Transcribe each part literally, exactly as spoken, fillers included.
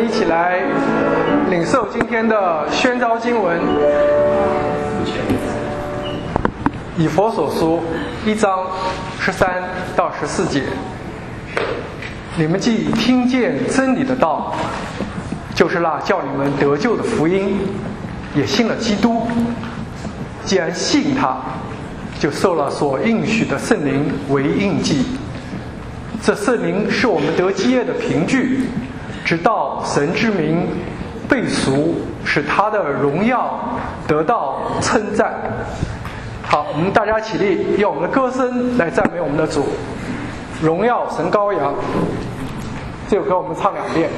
们一起来领受今天的宣召经文，以弗所书一章十三到十四节。你们既听见真理的道，就是那叫你们得救的福音，也信了基督。既然信他，就受了所应许的圣灵为印记。这圣灵是我们得基业的凭据，直到神之名被赎，使他的荣耀得到称赞。好，我们大家起立，用我们的歌声来赞美我们的主。荣耀神羔羊，这首歌我们唱两遍。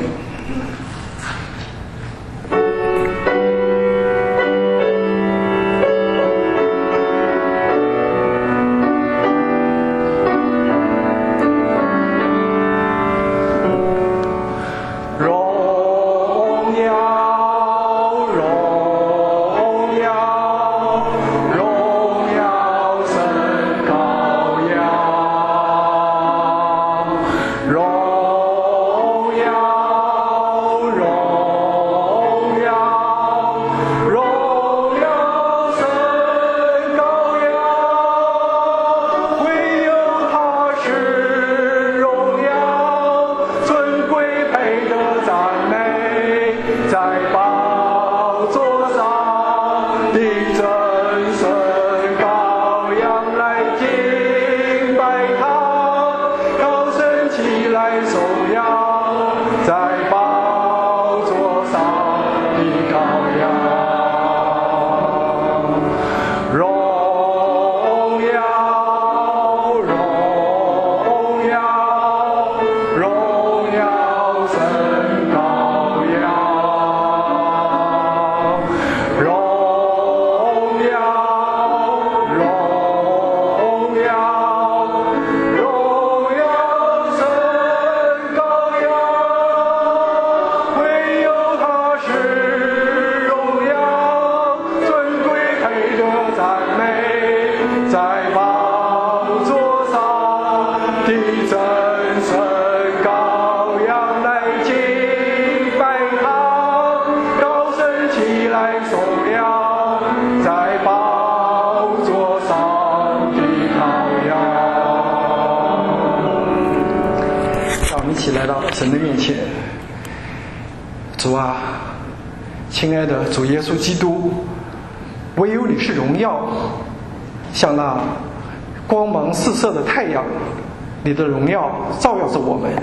神的面前，主啊，亲爱的主耶稣基督，唯有你是荣耀，像那光芒四射的太阳，你的荣耀照耀着我们，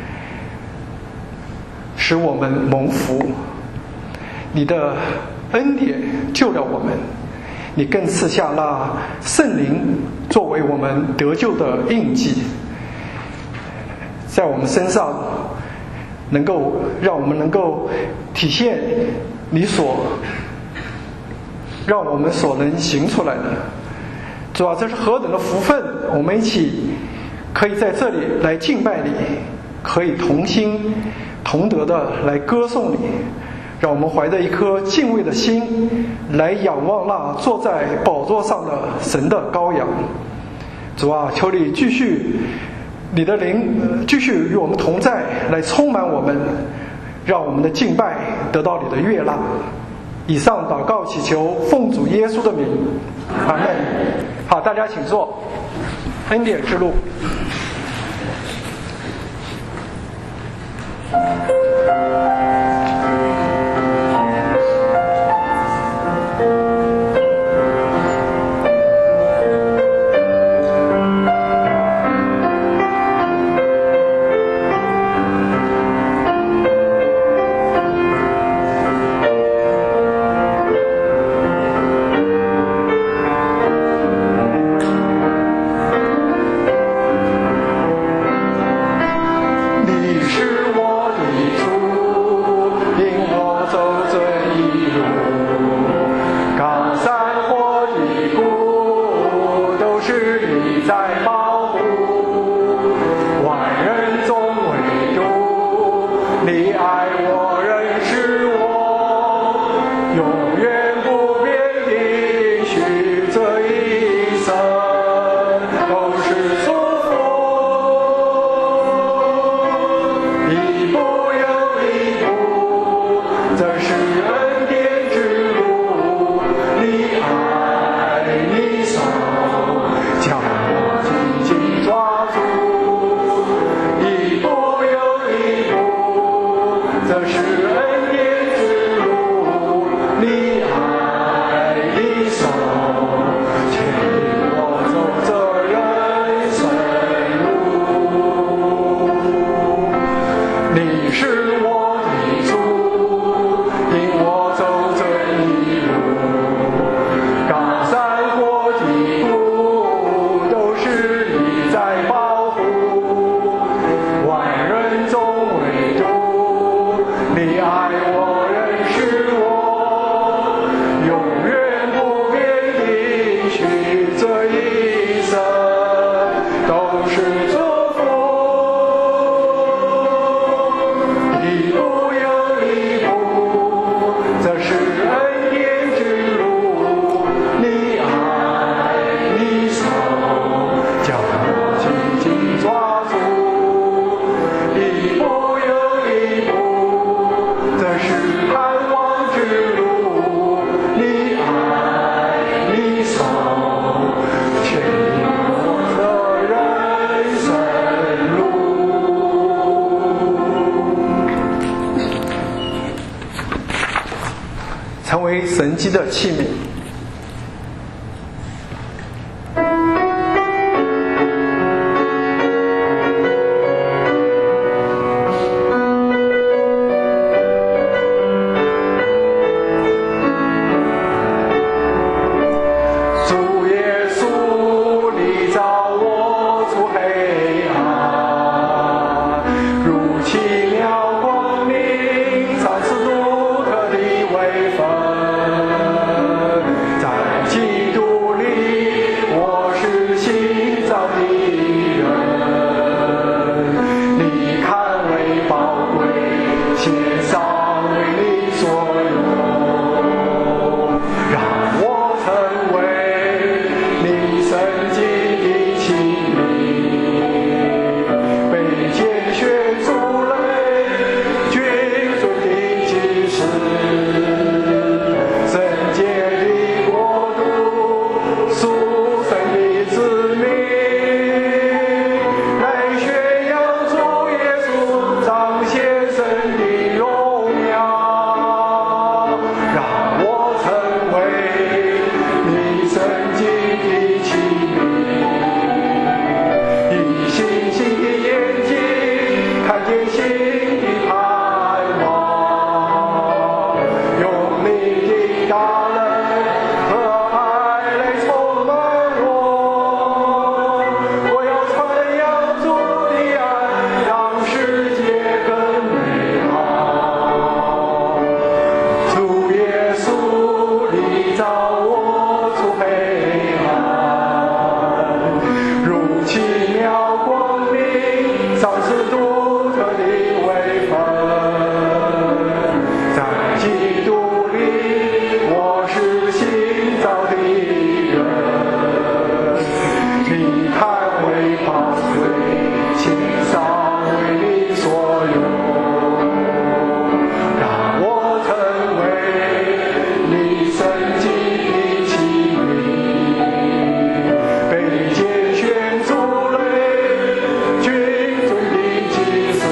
使我们蒙福。你的恩典救了我们，你更赐下那圣灵作为我们得救的印记，在我们身上，能够让我们能够体现你所让我们所能行出来的。主啊，这是何等的福分！我们一起可以在这里来敬拜你，可以同心同德的来歌颂你。让我们怀着一颗敬畏的心来仰望那坐在宝座上的神的羔羊。主啊，求你继续你的灵继续与我们同在，来充满我们，让我们的敬拜得到你的悦纳。以上祷告祈求奉主耶稣的名，阿们。好，大家请坐。恩典之路。 你是我的主。 你是我的主，引我走这一路。高山或低谷，都是你在保护。万人中唯独你爱我，认识我，永远不变的许这一生都是祝福。一步又一步，这是恩典之路。你爱，你手将我紧紧抓住。一步又一步，这是盼望之路。你爱，你手牵引我的人生路，成为神迹的器皿。主耶稣，你照我出黑暗，如奇妙光明，闪烁独特的微分。在基督里，我是新造的人。你看为宝贵，献上为你所有，让我成为你圣洁的器皿，被拣选出来，君尊的祭司，圣洁的国度，属神的子民，来宣扬主耶稣，彰显神的荣耀，让我成为你圣洁的器皿，以星星的眼睛看见新的盼望，用你的大能和爱来充满我。我要传扬主的爱，让世界更美好。主耶稣，你照我出黑暗，如奇妙光明，闪烁独特的微分。在基督里，我是新造的人。你看为宝贵，献上为你所有，让我成为你圣洁的器皿，被拣选出来，君尊的祭司，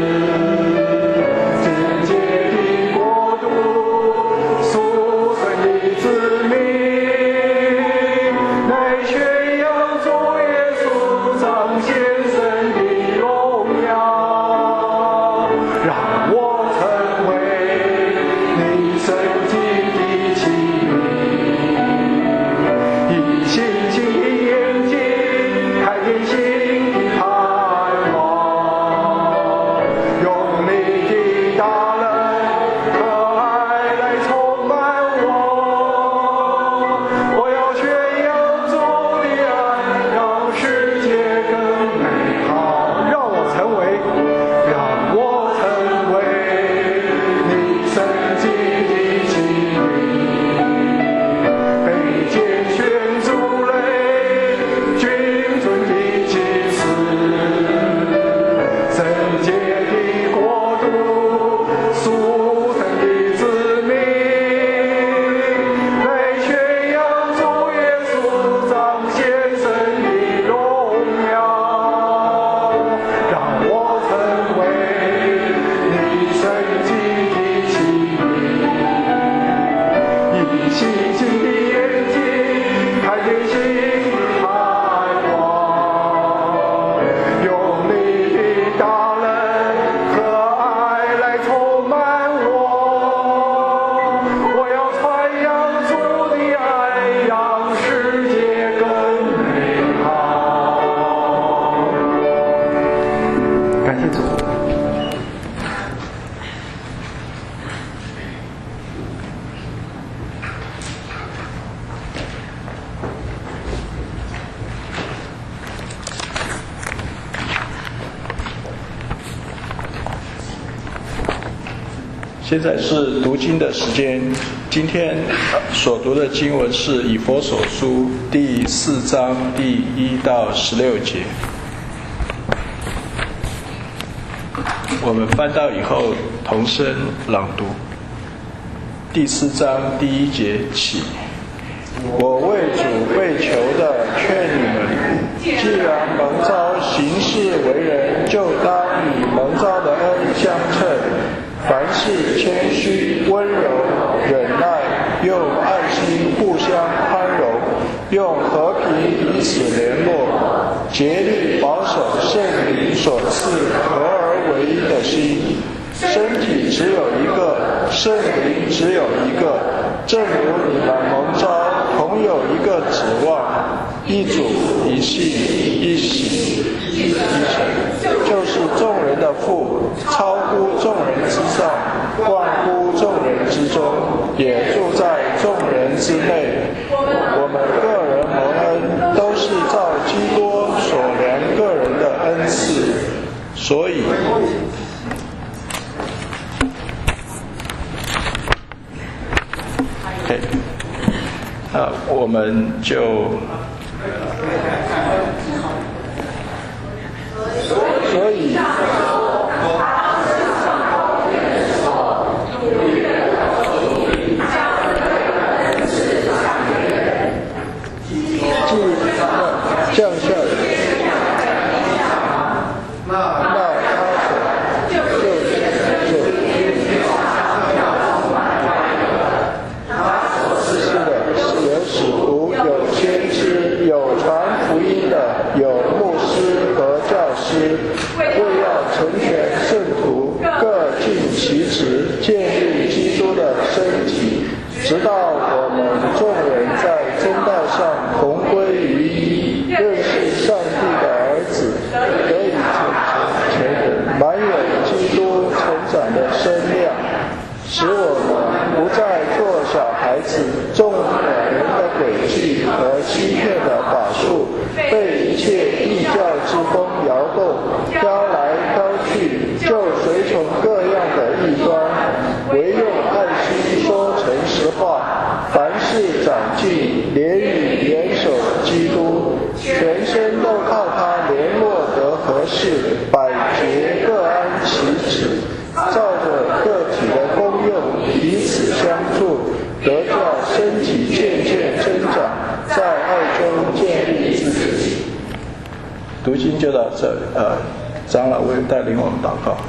圣洁的国度，属神的子民，来宣扬主耶稣，彰显神的荣耀，让我成为你圣洁的器皿，以星星的眼睛看见新的盼望，用你的大能和爱来充满我。我要宣扬主的爱，让世界更美好。让我成为，让我成为你圣洁的器皿，被拣选出来，君尊的祭司，圣洁的国度， 现在是读经的时间，今天所读的经文是以弗所书第四章第一到十六节。我们翻到以后同声朗读。第四章第一节起，我为主被求的劝你们，既然蒙召行事为人，就当以蒙召的恩相称。凡事谦虚、温柔、忍耐，用爱心互相宽容，用和平彼此联络，竭力保守圣灵所赐合而为一的心。身体只有一个，圣灵只有一个，正如你们蒙召，同有一个指望，一主、一信、一喜、一成，就是众人的父，超乎众人之上，万乎众人之中，也住在众人之内。我们个人蒙恩，都是照基督所量个人的恩赐，所以OK， 那我们就，所以，降下来，那他就就。使徒有先知，有传福音的，有牧师和教师，为要成全圣徒，各尽其职，建立基督的身体，直到我们众人在真道上同归于一，认识上帝的儿子，得以成全，满有基督成长的身量，使我们不再做小孩子，中人的诡计和欺骗的法术，被一切异教之风摇动，飘来飘去，就随从各样的异端，唯用爱心说诚实话，凡事长进，连于元首基督，全身都靠他联络得合适，百节各安其职，照着个体的功用彼此相助，得叫身体渐渐增长，在爱中建立自己。读经就到这里，呃，长老为带领我们祷告。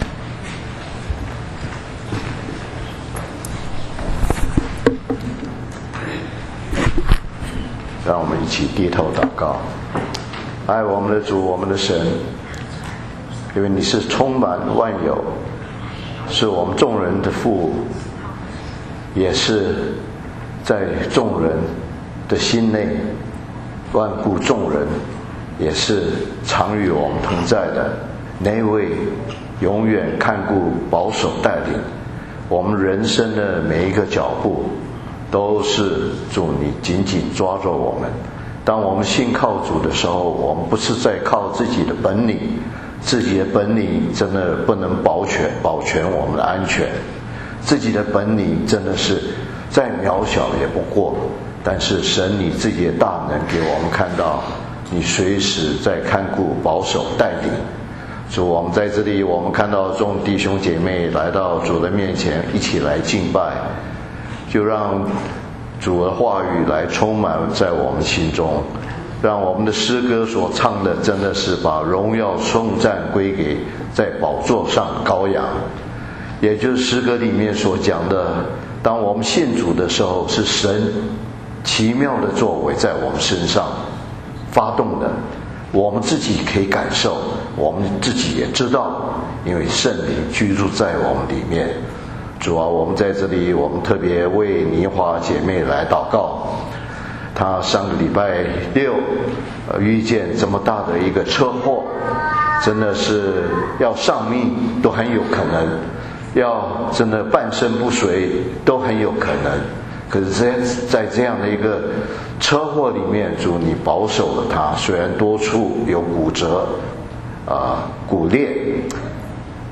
让我们一起低头祷告。爱我们的主，我们的神，因为你是充满万有，是我们众人的父，也是在众人的心内万顾众人，也是常与我们同在的那位永远看顾保守带领我们人生的每一个脚步，都是主你紧紧抓着我们。当我们信靠主的时候，我们不是在靠自己的本领，自己的本领真的不能保全保全我们的安全，自己的本领真的是再渺小也不过，但是神你自己的大能给我们看到，你随时在看顾保守带领。主，我们在这里，我们看到众弟兄姐妹来到主的面前，一起来敬拜，就让主的话语来充满在我们心中，让我们的诗歌所唱的真的是把荣耀颂赞归给在宝座上羔羊，也就是诗歌里面所讲的，当我们信主的时候，是神奇妙的作为在我们身上发动的，我们自己可以感受，我们自己也知道，因为圣灵居住在我们里面。主啊，我们在这里，我们特别为倪华姐妹来祷告。她上个礼拜六、呃、遇见这么大的一个车祸，真的是要丧命都很有可能，要真的半身不遂都很有可能。可是在在这样的一个车祸里面，主你保守了她，虽然多处有骨折、啊、呃、骨裂，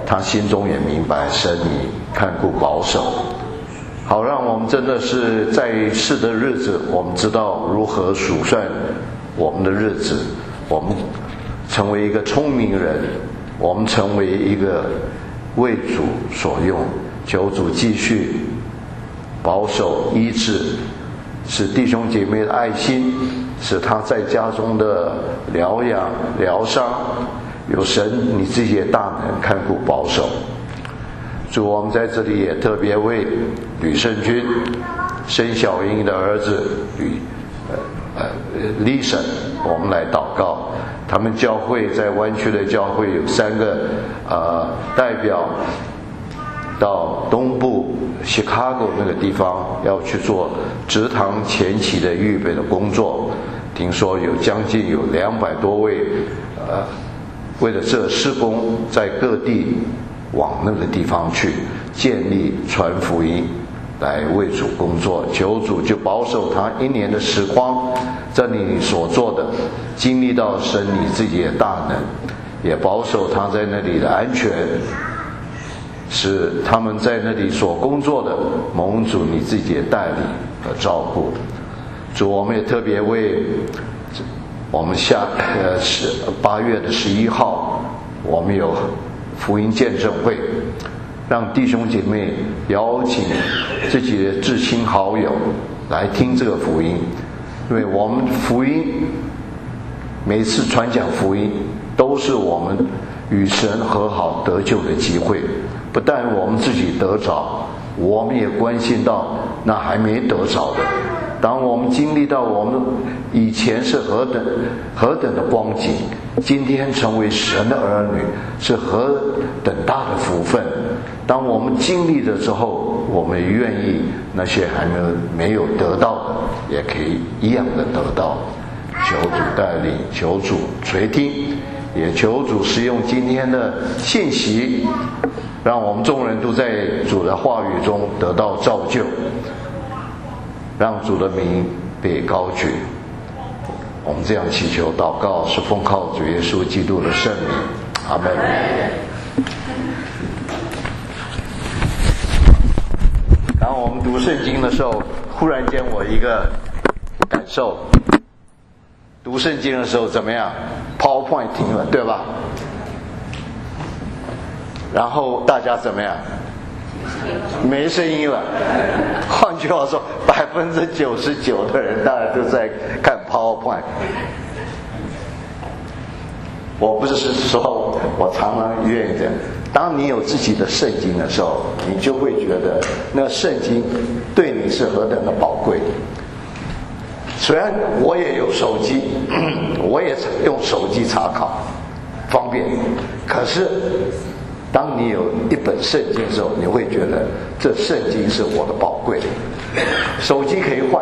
他心中也明白神你看顾保守，好让我们真的是在世的日子，我们知道如何数算我们的日子，我们成为一个聪明人，我们成为一个为主所用。求主继续保守医治，使弟兄姐妹的爱心，使他在家中的疗养疗伤有神你自己的大能看顾保守。主，我们在这里也特别为吕胜军申小英的儿子吕呃呃李婶我们来祷告。他们教会在湾区的教会有三个呃代表到东部 Chicago 那个地方要去做植堂前期的预备的工作，听说有将近有两百多位呃为了这施工在各地往那个地方去建立传福音来为主工作。求主就保守他一年的时光，在你所做的经历到神你自己的大能，也保守他在那里的安全，使他们在那里所工作的蒙主你自己的带领和照顾。主，我们也特别为我们下呃是八月的十一号，我们有福音见证会，让弟兄姐妹邀请自己的至亲好友来听这个福音。因为我们福音每次传讲福音都是我们与神和好得救的机会，不但我们自己得着，我们也关心到那还没得着的。当我们经历到我们以前是何等何等的光景，今天成为神的儿女是何等大的福分。当我们经历了之后，我们也愿意那些还没有没有得到的也可以一样的得到。求主带领，求主垂听，也求主使用今天的信息，让我们众人都在主的话语中得到造就，让主的名被高举。我们这样祈求祷告，是奉靠主耶稣基督的圣名，阿们。当我们读圣经的时候，忽然间我一个感受，读圣经的时候怎么样 PowerPoint 停了，对吧？然后大家怎么样？没声音了。换句话说，百分之九十九的人大家都在看 PowerPoint。我不是说我常常愿意这样，当你有自己的圣经的时候，你就会觉得那圣经对你是何等的宝贵。虽然我也有手机，我也用手机查考，方便，可是当你有一本圣经的时候，你会觉得这圣经是我的宝贵。手机可以换，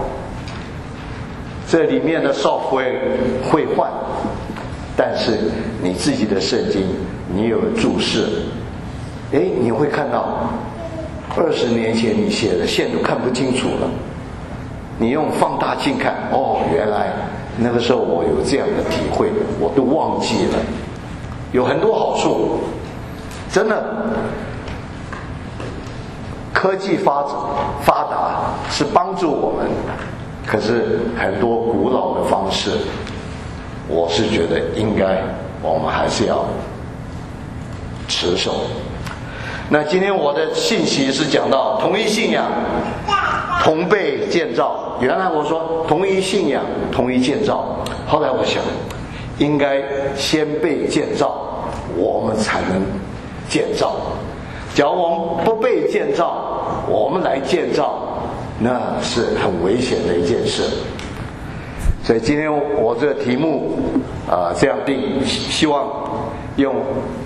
这里面的 software 会换，但是你自己的圣经你有注释，哎，你会看到二十年前你写的现在都看不清楚了，你用放大镜看，哦，原来那个时候我有这样的体会，我都忘记了。有很多好处，真的，科技发发达是帮助我们，可是很多古老的方式，我是觉得应该我们还是要持守。那今天我的信息是讲到同一信仰同被建造，原来我说同一信仰同一建造，后来我想应该先被建造，我们才能建造。假如我们不被建造，我们来建造，那是很危险的一件事。所以今天我这个题目啊、呃、这样定，希望用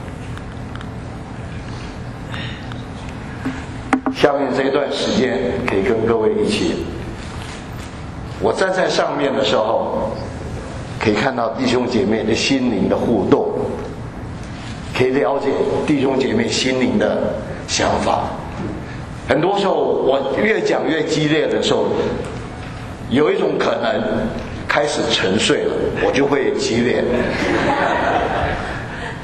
下面这一段时间可以跟各位一起，我站在上面的时候可以看到弟兄姐妹的心灵的互动，可以了解弟兄姐妹心灵的想法。很多时候我越讲越激烈的时候，有一种可能开始沉睡了，我就会激烈。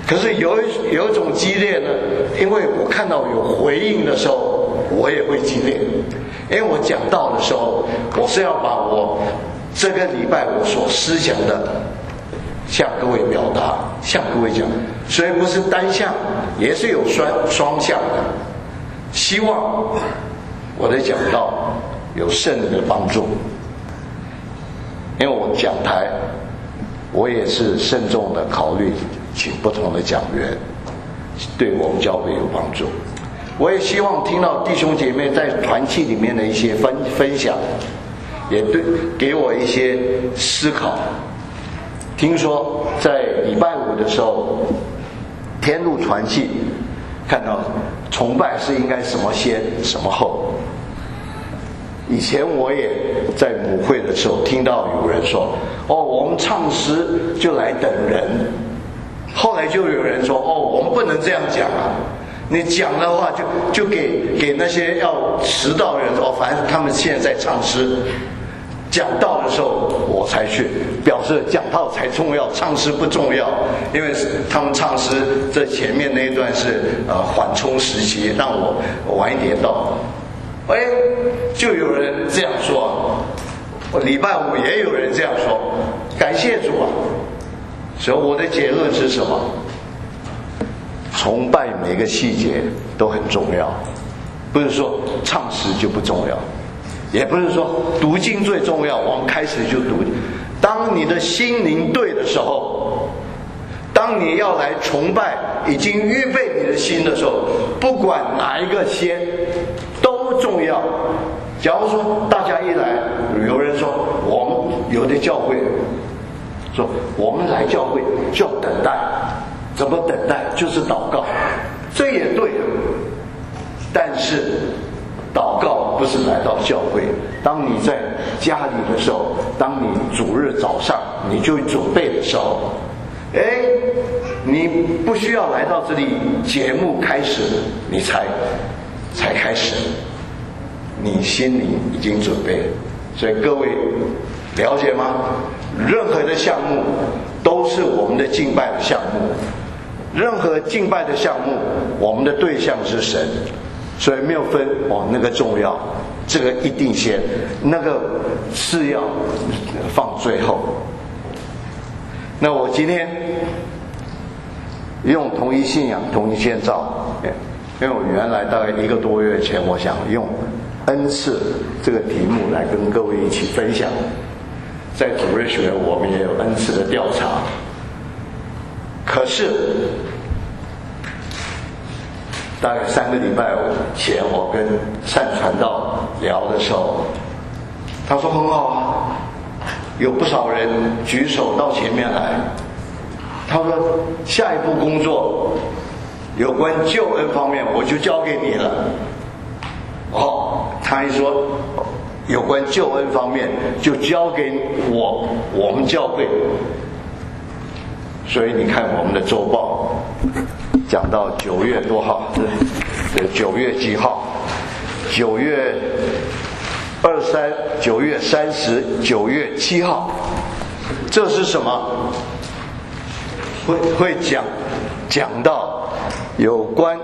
可是有一有一种激烈呢，因为我看到有回应的时候，我也会激烈。因为我讲道的时候，我是要把我这个礼拜我所思想的向各位表达，向各位讲，所以不是单向，也是有双双向的。希望我的讲道有圣灵的帮助，因为我讲台，我也是慎重的考虑请不同的讲员，对我们教会有帮助。我也希望听到弟兄姐妹在团契里面的一些分分享，也对给我一些思考。听说在礼拜五的时候，天路团契看到崇拜是应该什么先什么后。以前我也在母会的时候听到有人说，哦，我们唱诗就来等人。后来就有人说，哦，我们不能这样讲啊，你讲的话就就给给那些要迟到的人，哦，反正他们现在在唱诗，讲道的时候我才去，表示讲道才重要，唱诗不重要，因为他们唱诗这前面那一段是呃缓冲时期，让我晚一点到。哎，就有人这样说，我礼拜五也有人这样说，感谢主啊！所以我的结论是什么？崇拜每个细节都很重要，不是说唱诗就不重要，也不是说读经最重要，我们开始就读。当你的心灵对的时候，当你要来崇拜，已经预备你的心的时候，不管哪一个先都重要。假如说大家一来，有人说我们有的教会说我们来教会就要等待，怎么等待？就是祷告，这也对。但是祷告不是来到教会，当你在家里的时候，当你主日早上你就准备的时候，哎，你不需要来到这里，节目开始你才才开始，你心里已经准备了。所以各位了解吗？任何的项目都是我们的敬拜的项目，任何敬拜的项目，我们的对象是神，所以没有分哦，那个重要，这个一定先，那个是要放最后。那我今天用同一信仰同一建造，因为我原来大概一个多月前，我想用恩赐这个题目来跟各位一起分享。在主日学我们也有恩赐的调查，可是大概三个礼拜前我跟善传道聊的时候，他说很好啊，有不少人举手到前面来，他说下一步工作有关救恩方面我就交给你了。哦，他一说有关救恩方面就交给我我们教会，所以你看我们的周报讲到九月多号，对，九月几号？九月二三，九月三十，九月七号，这是什么？会会讲讲到有关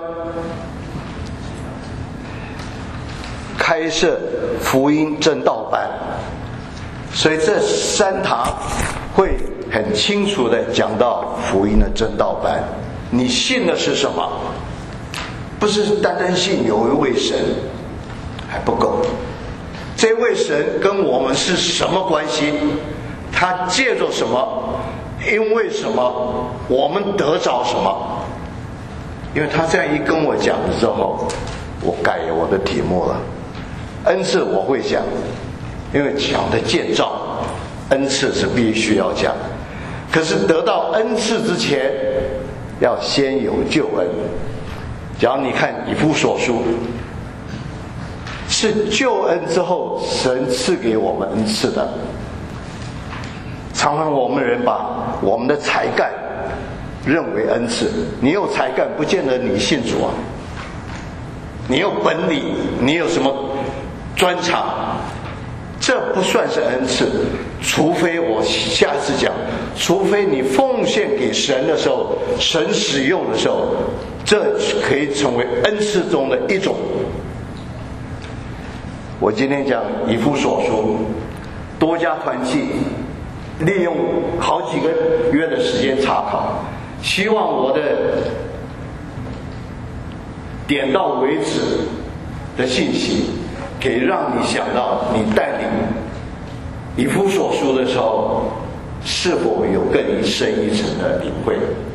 开设福音正道班，所以这三堂会很清楚地讲到福音的正道班。你信的是什么？不是单单信有一位神还不够，这位神跟我们是什么关系？他借着什么？因为什么？我们得着什么？因为他这样一跟我讲了之后，我改我的题目了。恩赐我会讲，因为讲的建造，恩赐是必须要讲。可是得到恩赐之前，要先有救恩。假如你看以弗所书，是救恩之后神赐给我们恩赐的。常常我们人把我们的才干认为恩赐，你有才干不见得你信主啊，你有本领，你有什么专长， 这不算是恩赐，除非我下次讲，除非你奉献给神的时候，神使用的时候，这可以成为恩赐中的一种。我今天讲以弗所书，多加团契，利用好几个月的时间查考，希望我的点到为止的信息可以让你想到你带领以弗所书的时候是否有更深一层的领会。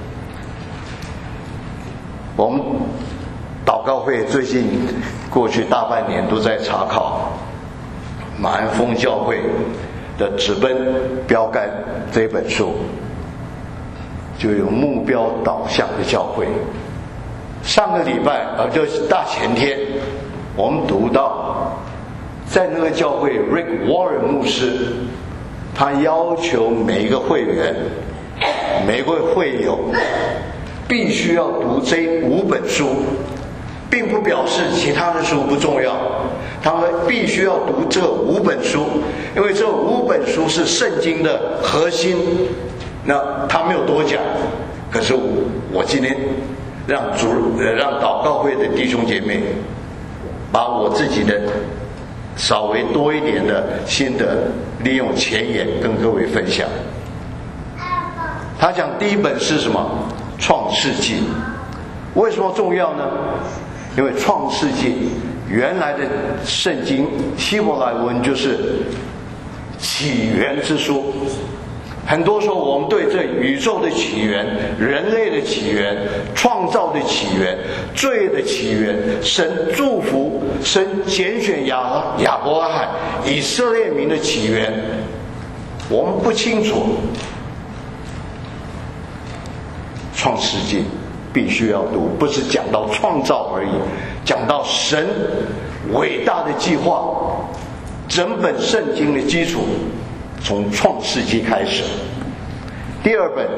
我们祷告会最近过去大半年都在查考马鞍峰教会的直奔标杆这本书，就有目标导向的教会。上个礼拜呃就是大前天，我们读到在那个教会 Rick Warren 牧师，他要求每一个会员每一位会友必须要读这五本书，并不表示其他的书不重要，他们必须要读这五本书，因为这五本书是圣经的核心。那他没有多讲，可是我今天让主让祷告会的弟兄姐妹把我自己的稍微多一点的心得利用前言跟各位分享。他讲第一本是什么？创世纪。为什么重要呢？因为创世纪原来的圣经希伯来文就是起源之书。很多时候我们对这宇宙的起源、人类的起源、创造的起源、罪的起源、神祝福、神拣选亚亚伯拉罕、以色列民的起源，我们不清楚。创世纪必须要读，不是讲到创造而已，讲到神伟大的计划，整本圣经的基础从创世纪开始。第二本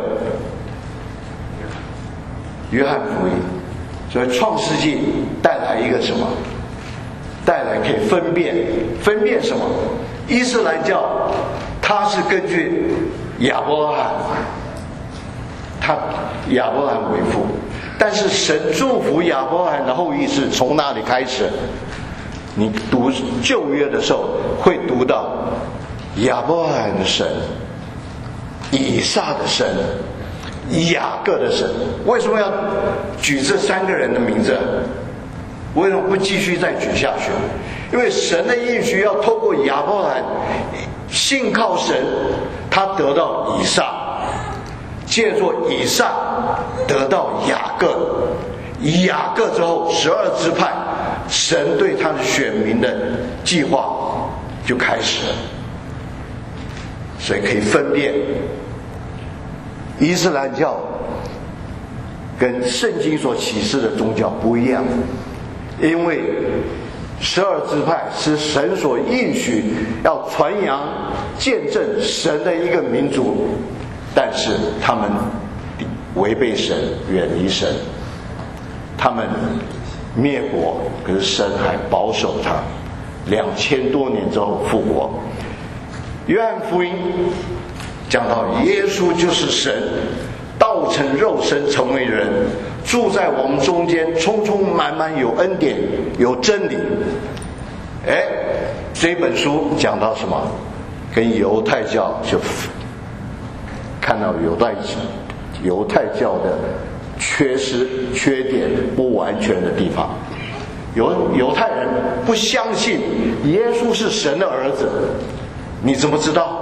约翰福音，所以创世纪带来一个什么？带来可以分辨分辨什么？伊斯兰教它是根据亚伯拉罕，他亚伯拉罕为父，但是神祝福亚伯拉罕的后裔是从哪里开始？你读旧约的时候会读到亚伯拉罕的神、以撒的神、雅各的神。为什么要举这三个人的名字？为什么不继续再举下去？因为神的应许要透过亚伯拉罕信靠神，他得到以撒，借助以撒得到雅各，雅各之后十二支派，神对他的选民的计划就开始了。所以可以分辨伊斯兰教跟圣经所启示的宗教不一样，因为十二支派是神所应许要传扬见证神的一个民族，但是他们违背神，远离神，他们灭国，可是神还保守他，两千多年之后复活。约翰福音讲到耶稣就是神，道成肉身成为人，住在我们中间，充充满满有恩典有真理。哎，这本书讲到什么？跟犹太教就看到犹太犹太教的缺失、缺点、不完全的地方。犹犹太人不相信耶稣是神的儿子，你怎么知道？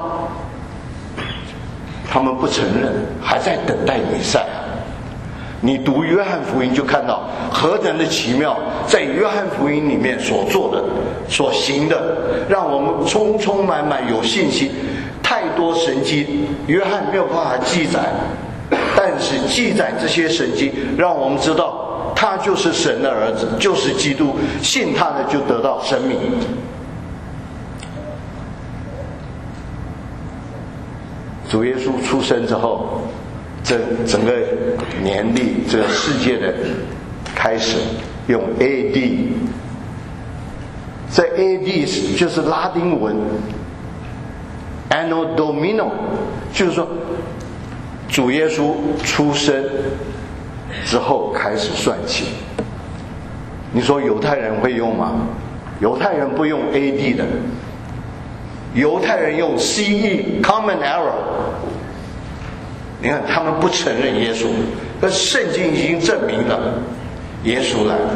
他们不承认，还在等待弥赛亚。你读约翰福音就看到何等的奇妙，在约翰福音里面所做的、所行的，让我们充充满满有信心。太多神迹，约翰没有办法记载，但是记载这些神迹，让我们知道他就是神的儿子，就是基督，信他的就得到生命。主耶稣出生之后，这整个年历，这个世界的开始，用 A D 在 A D 就是拉丁文 Anno Domini， 就是说主耶稣出生之后开始算起。你说犹太人会用吗？犹太人不用 A D 的，犹太人用 C E Common Era。你看他们不承认耶稣，但圣经已经证明了耶稣来了。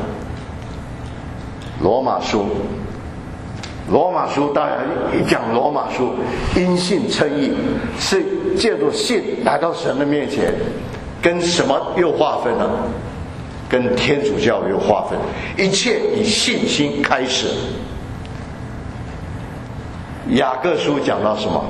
罗马书，罗马书当然一讲罗马书，因信称义，是借助信来到神的面前，跟什么又划分了？跟天主教又划分，一切以信心开始。雅各书讲到什么？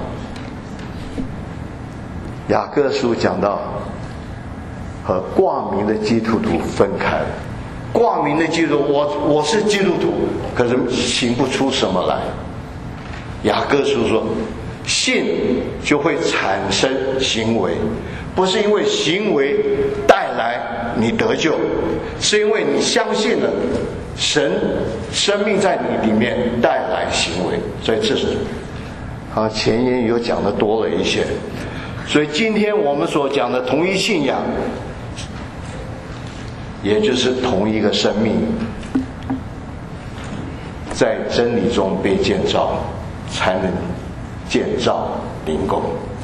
雅各书讲到和挂名的基督徒分开。挂名的基督徒，我我是基督徒，可是行不出什么来。雅各书说，信就会产生行为，不是因为行为带来你得救，是因为你相信了神生命在你里面带来行为。所以这是啊，前言有讲的多了一些。所以今天我们所讲的同一信仰，也就是同一个生命，在真理中被建造，才能建造灵宫。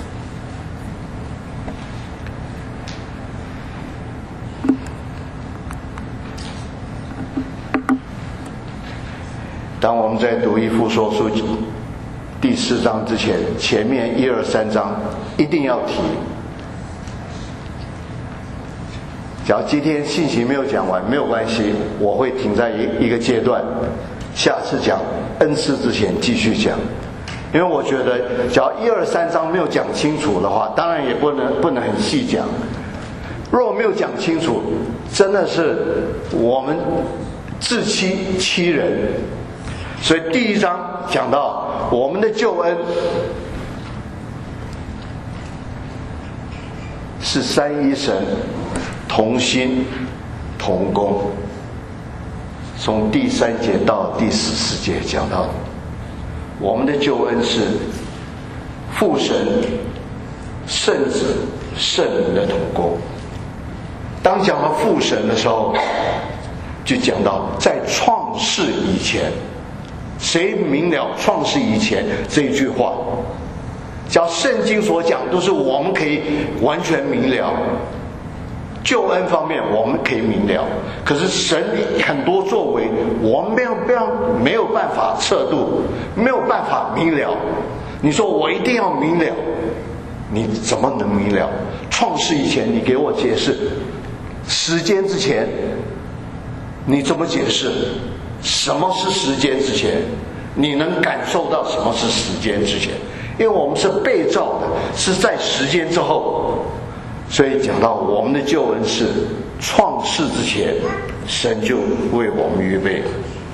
当我们在读以弗所书第四章之前，前面一二三章一定要提。假如今天信息没有讲完，没有关系，我会停在一一个阶段，下次讲恩赐之前继续讲。因为我觉得，假如一二三章没有讲清楚的话，当然也不能不能很细讲。若没有讲清楚，真的是我们自欺欺人。所以第一章讲到我们的救恩是三一神同心同工，从第三节到第十四节讲到我们的救恩是父神圣子圣灵的同工。当讲到父神的时候，就讲到在创世以前，谁明了创世以前这一句话？只要圣经所讲都是我们可以完全明了，救恩方面我们可以明了，可是神很多作为我们没有没有没有办法测度，没有办法明了。你说我一定要明了，你怎么能明了？创世以前你给我解释，时间之前你怎么解释？什么是时间之前？你能感受到什么是时间之前？因为我们是被造的，是在时间之后。所以讲到我们的救恩是创世之前，神就为我们预备；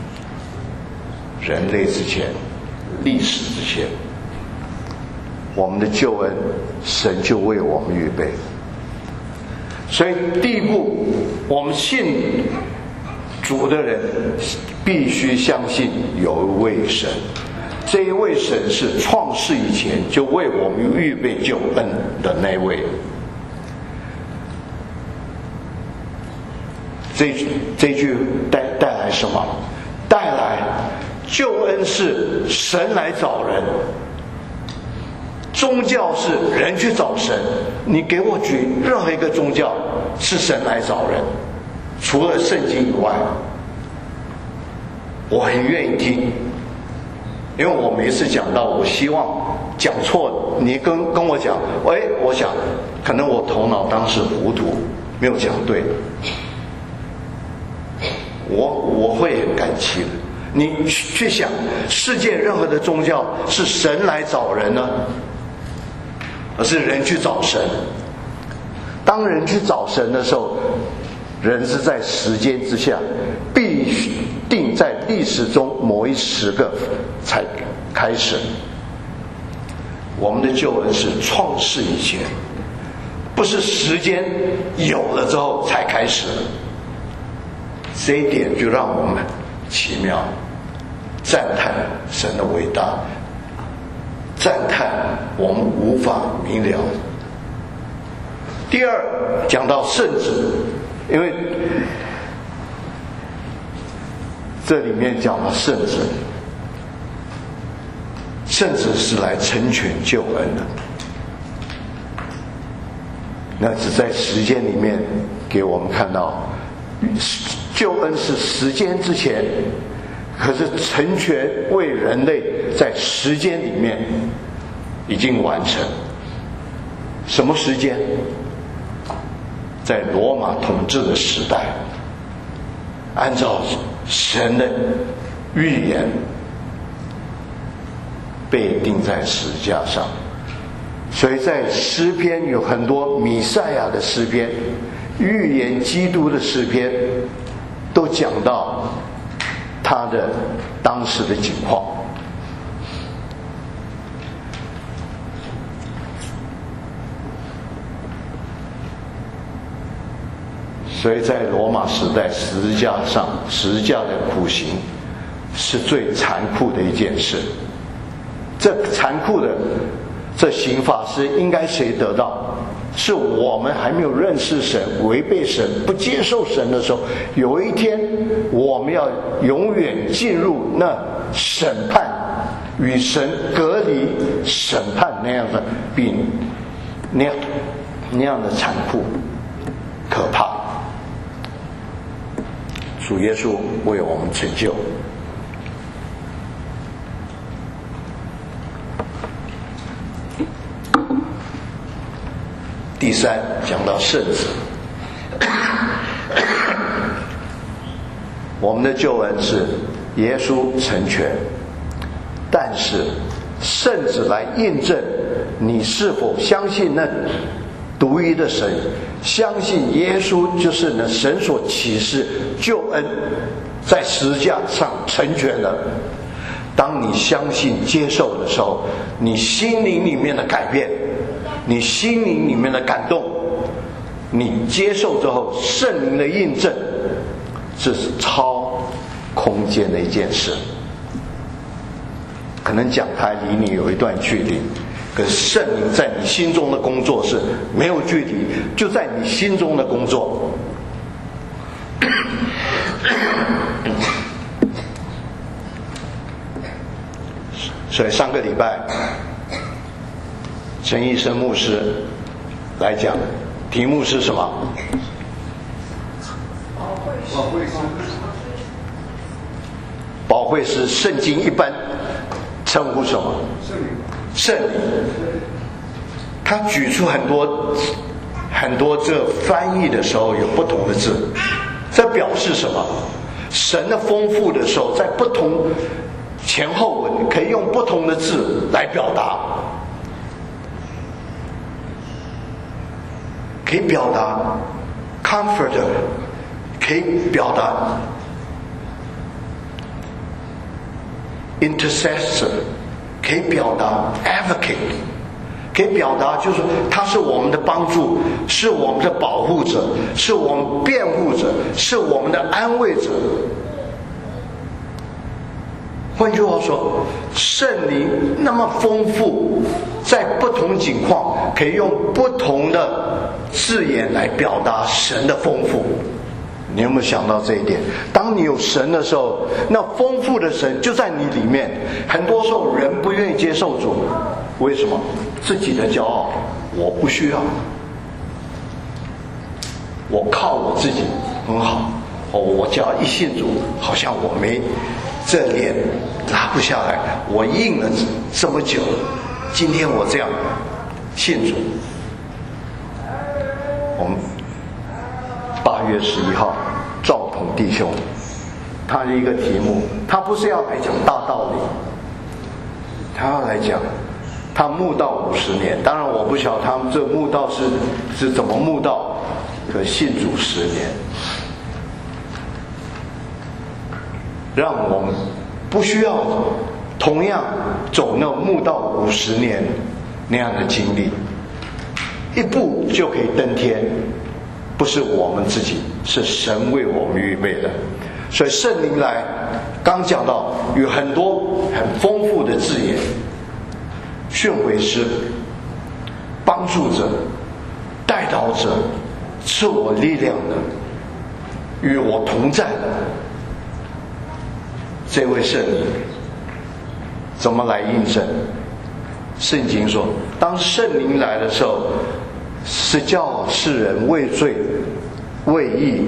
人类之前，历史之前，我们的救恩神就为我们预备。所以第一步，我们信主的人必须相信有一位神，这一位神是创世以前就为我们预备救恩的那位。这这句带带来什么？带来救恩是神来找人，宗教是人去找神。你给我举任何一个宗教是神来找人，除了圣经以外，我很愿意听。因为我每次讲到，我希望讲错，你跟跟我讲，哎，我想可能我头脑当时糊涂，没有讲对，我我会很感激的。你去想，世界任何的宗教是神来找人呢，而是人去找神。当人去找神的时候，人是在时间之下，必须定在历史中某一时刻才开始。我们的救恩是创世以前，不是时间有了之后才开始的。这一点就让我们奇妙。 赞叹神的伟大，赞叹我们无法明了。第二，讲到圣旨，因为这里面讲到圣旨，圣旨是来成全救恩的，那只在时间里面给我们看到，救恩是时间之前，可是成全为人类在时间里面已经完成。什么时间？在罗马统治的时代，按照神的预言被钉在十字架上。所以在诗篇有很多弥赛亚的诗篇，预言基督的诗篇，都讲到他的当时的情况。所以在罗马时代，十字架上十字架的苦刑是最残酷的一件事。这残酷的这刑罚是应该谁得到？是我们还没有认识神、违背神、不接受神的时候，有一天我们要永远进入那审判，与神隔离审判那样的比那样那样的残酷可怕。主耶稣为我们成就。第三，讲到圣旨，我们的救恩是耶稣成全，但是圣旨来印证你是否相信那独一的神，相信耶稣就是那神所启示救恩在十字架上成全了。当你相信接受的时候，你心灵里面的改变，你心灵里面的感动，你接受之后圣灵的印证，这是超空间的一件事。可能讲台离你有一段距离，可是圣灵在你心中的工作是没有距离，就在你心中的工作。所以上个礼拜陈医生牧师来讲，题目是什么？保惠师。保惠师，圣经一般称呼什么？圣灵。他举出很多很多这翻译的时候有不同的字，这表示什么？神的丰富的时候，在不同前后文可以用不同的字来表达，可以表达 comforter， 可以表达 intercessor， 可以表达 advocate， 可以表达就是他是我们的帮助，是我们的保护者，是我们辩护者，是我们的安慰者。换句话说，圣灵那么丰富，在不同情况可以用不同的字眼来表达神的丰富。你有没有想到这一点？当你有神的时候，那丰富的神就在你里面。很多时候人不愿意接受主，为什么？自己的骄傲，我不需要，我靠我自己很好，哦，我只要一信主，好像我没这脸拉不下来，我硬了这么久，今天我这样信主。我们八月十一号赵鹏弟兄，他的一个题目，他不是要来讲大道理，他要来讲他慕道五十年。当然我不晓得他们这慕道是是怎么慕道，可信主十年，让我们不需要同样走那慕道五十年那样的经历，一步就可以登天，不是我们自己，是神为我们预备的。 所以圣灵来，刚讲到有很多很丰富的字眼，训诲师、帮助者、带导者、赐我力量的、与我同在的这位圣灵，怎么来印证？圣经说，当圣灵来的时候，是叫世人为罪、为义、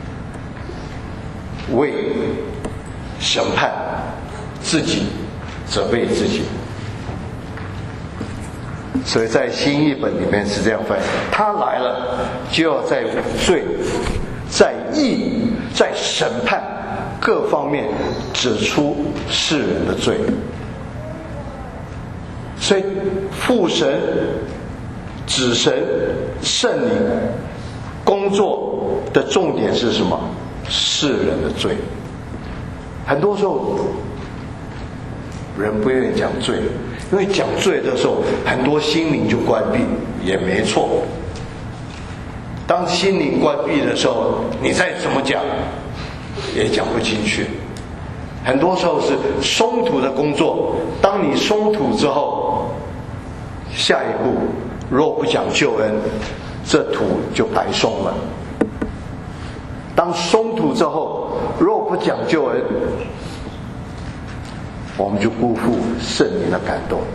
为审判自己，责备自己。所以在新译本里面是这样翻译：他来了，就要在罪、在义、在审判各方面指出世人的罪。所以父神、子神、圣灵工作的重点是什么？世人的罪。很多时候人不愿意讲罪，因为讲罪的时候很多心灵就关闭，也没错。当心灵关闭的时候，你再怎么讲也讲不进去。很多时候是松土的工作，当你松土之后，下一步若不讲救恩，这土就白松了。当松土之后，若不讲救恩，我们就辜负圣灵的感动。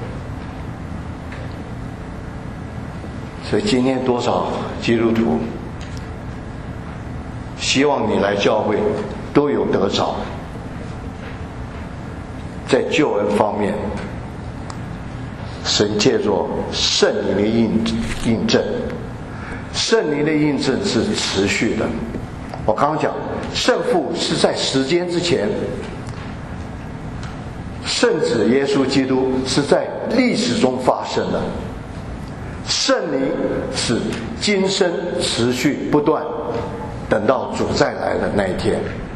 所以今天多少基督徒希望你来教会都有得着，在救恩方面，神借着圣灵的印印证，圣灵的印证是持续的。我刚刚讲，圣父是在时间之前，圣子耶稣基督是在历史中发生的，圣灵是今生持续不断，等到主再来的那一天。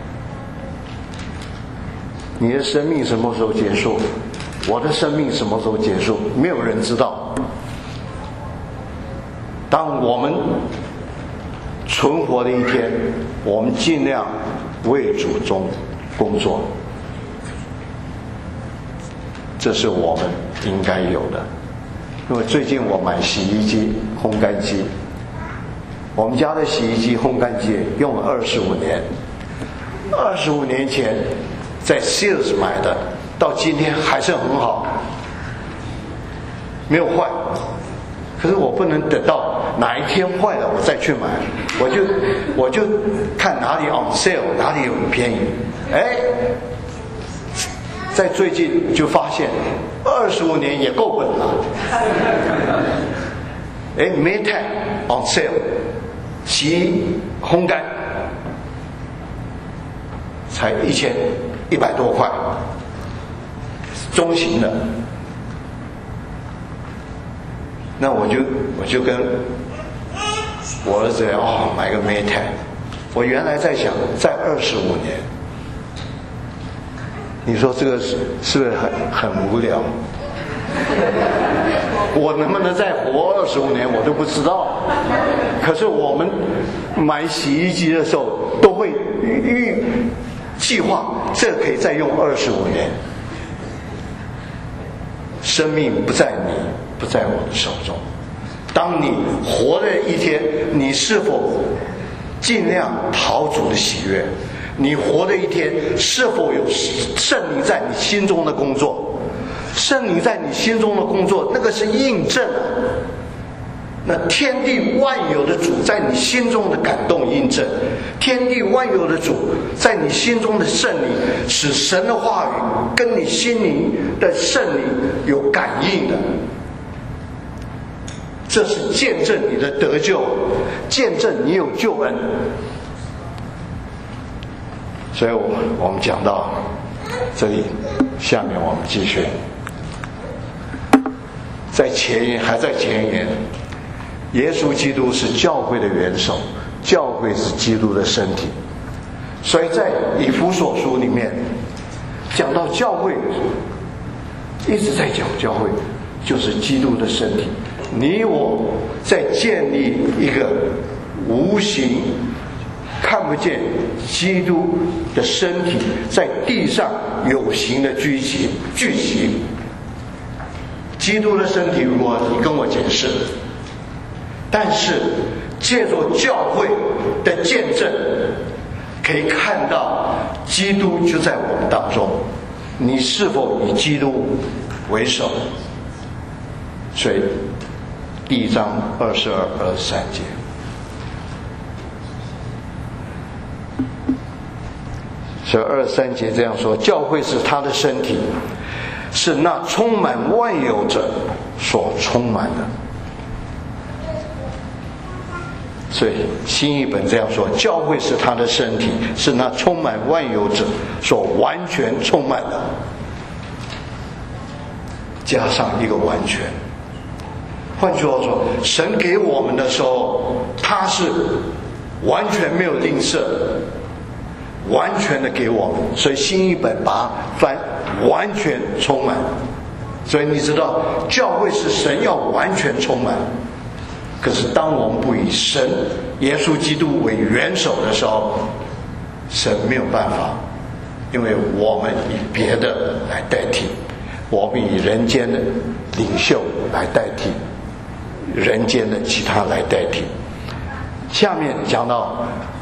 你的生命什么时候结束？我的生命什么时候结束？没有人知道。当我们存活的一天，我们尽量为主中工作，这是我们应该有的。因为最近我买洗衣机、烘干机，我们家的洗衣机、烘干机用了二十五年，二十五年前在 Sears 买的，到今天还是很好，没有坏。可是我不能等到哪一天坏了我再去买，我就我就看哪里 on sale， 哪里有便宜。哎，在最近就发现二十五年也够本了。哎 ，Maytag on sale， 洗衣烘干才一千一百多块，中型的。那我就我就跟我儿子哦买个 Maytag， 我原来在想在二十五年，你说这个是是不是很很无聊？我能不能再活二十五年我都不知道。可是我们买洗衣机的时候都会预计划，这可以再用二十五年。生命不在你，不在我的手中。当你活的一天，你是否尽量讨主的喜悦？你活的一天，是否有圣灵在你心中的工作？圣灵在你心中的工作，那个是印证啊。那天地万有的主在你心中的感动印证，天地万有的主在你心中的圣灵，使神的话语跟你心灵的圣灵有感应的。这是见证你的得救，见证你有救恩。所以我我们讲到这里，下面我们继续。在前言还在前言，耶稣基督是教会的元首，教会是基督的身体。所以在以弗所书里面讲到教会，一直在讲教会就是基督的身体。你我在建立一个无形看不见基督的身体在地上有形的具行具行。基督的身体，如果你跟我解释，但是借着教会的见证，可以看到基督就在我们当中。你是否以基督为首？所以第一章二十二、二十三节。所以二十三节这样说：教会是他的身体，是那充满万有者所充满的。所以新译本这样说：教会是他的身体，是那充满万有者所完全充满的。加上一个完全。换句话说，神给我们的时候，他是完全没有吝啬，完全的给我们。所以新译本把它翻完全充满。所以你知道，教会是神要完全充满。可是当我们不以神耶稣基督为元首的时候，神没有办法，因为我们以别的来代替，我们以人间的领袖来代替，人间的其他来代替。下面讲到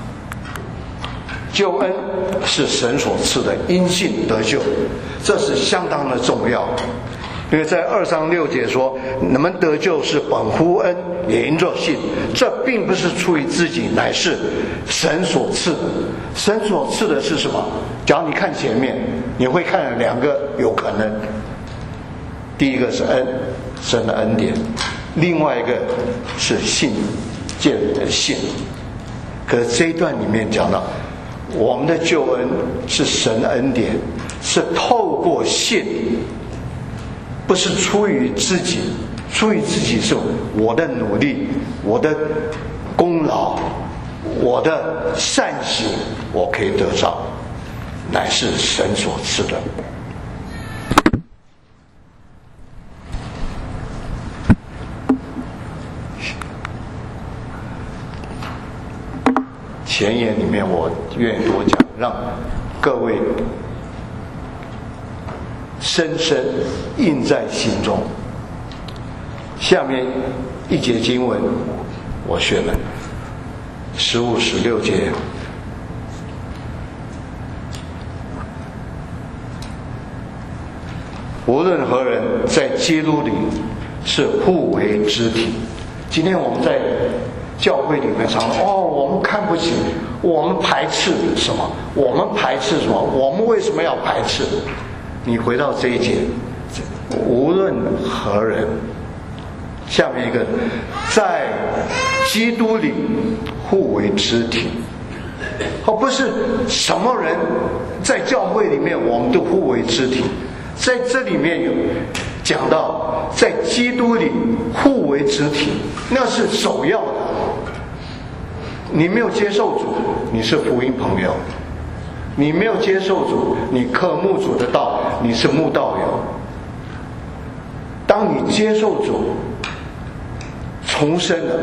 救恩是神所赐的，因信得救，这是相当的重要。因为在二章六节说，你们得救是本乎恩，也因着信。这并不是出于自己，乃是神所赐的。神所赐的是什么？假如你看前面，你会看两个有可能。第一个是恩，神的恩典；另外一个是信，借的信。可是这一段里面讲到，我们的救恩是神的恩典，是透过信。不是出于自己，出于自己是我的努力，我的功劳，我的善行，我可以得到，乃是神所赐的。前言里面我愿意多讲，让各位深深印在心中。下面一节经文我选了十五、十六节。无论何人在基督里是互为肢体。今天我们在教会里面常说，哦，我们看不起，我们排斥什么？我们排斥什么？我们为什么要排斥？你回到这一节，无论何人，下面一个，在基督里互为肢体。哦，不是什么人在教会里面我们都互为肢体，在这里面有讲到在基督里互为肢体，那是首要的。你没有接受主，你是福音朋友；你没有接受主，你渴慕主的道，你是慕道友。当你接受主，重生了，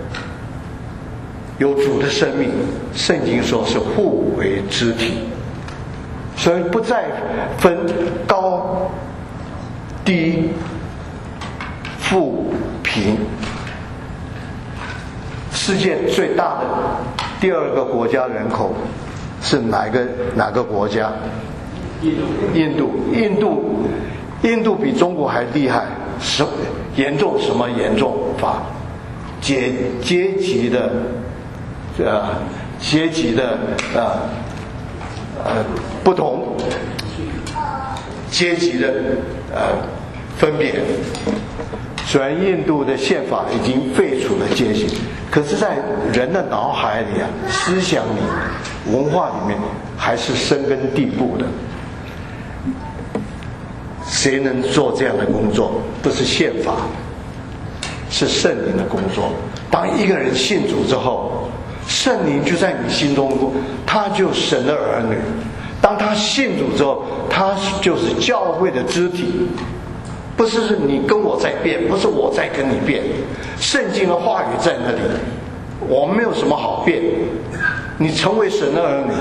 有主的生命，圣经说是互为肢体，所以不再分高低富贫。世界最大的第二个国家人口是哪个哪个国家？印度。印度印度比中国还厉害，什严重什么严重法？阶阶级的呃阶级的呃呃不同，阶级的呃分别。虽然印度的宪法已经废除了阶级，可是在人的脑海里啊、思想里、文化里面还是深根蒂固的。谁能做这样的工作？不是宪法，是圣灵的工作。当一个人信主之后，圣灵就在你心中过，他就神的儿女。当他信主之后，他就是教会的肢体。不是你跟我在辩，不是我在跟你辩，圣经的话语在那里，我们没有什么好辩。 你成为神的儿女，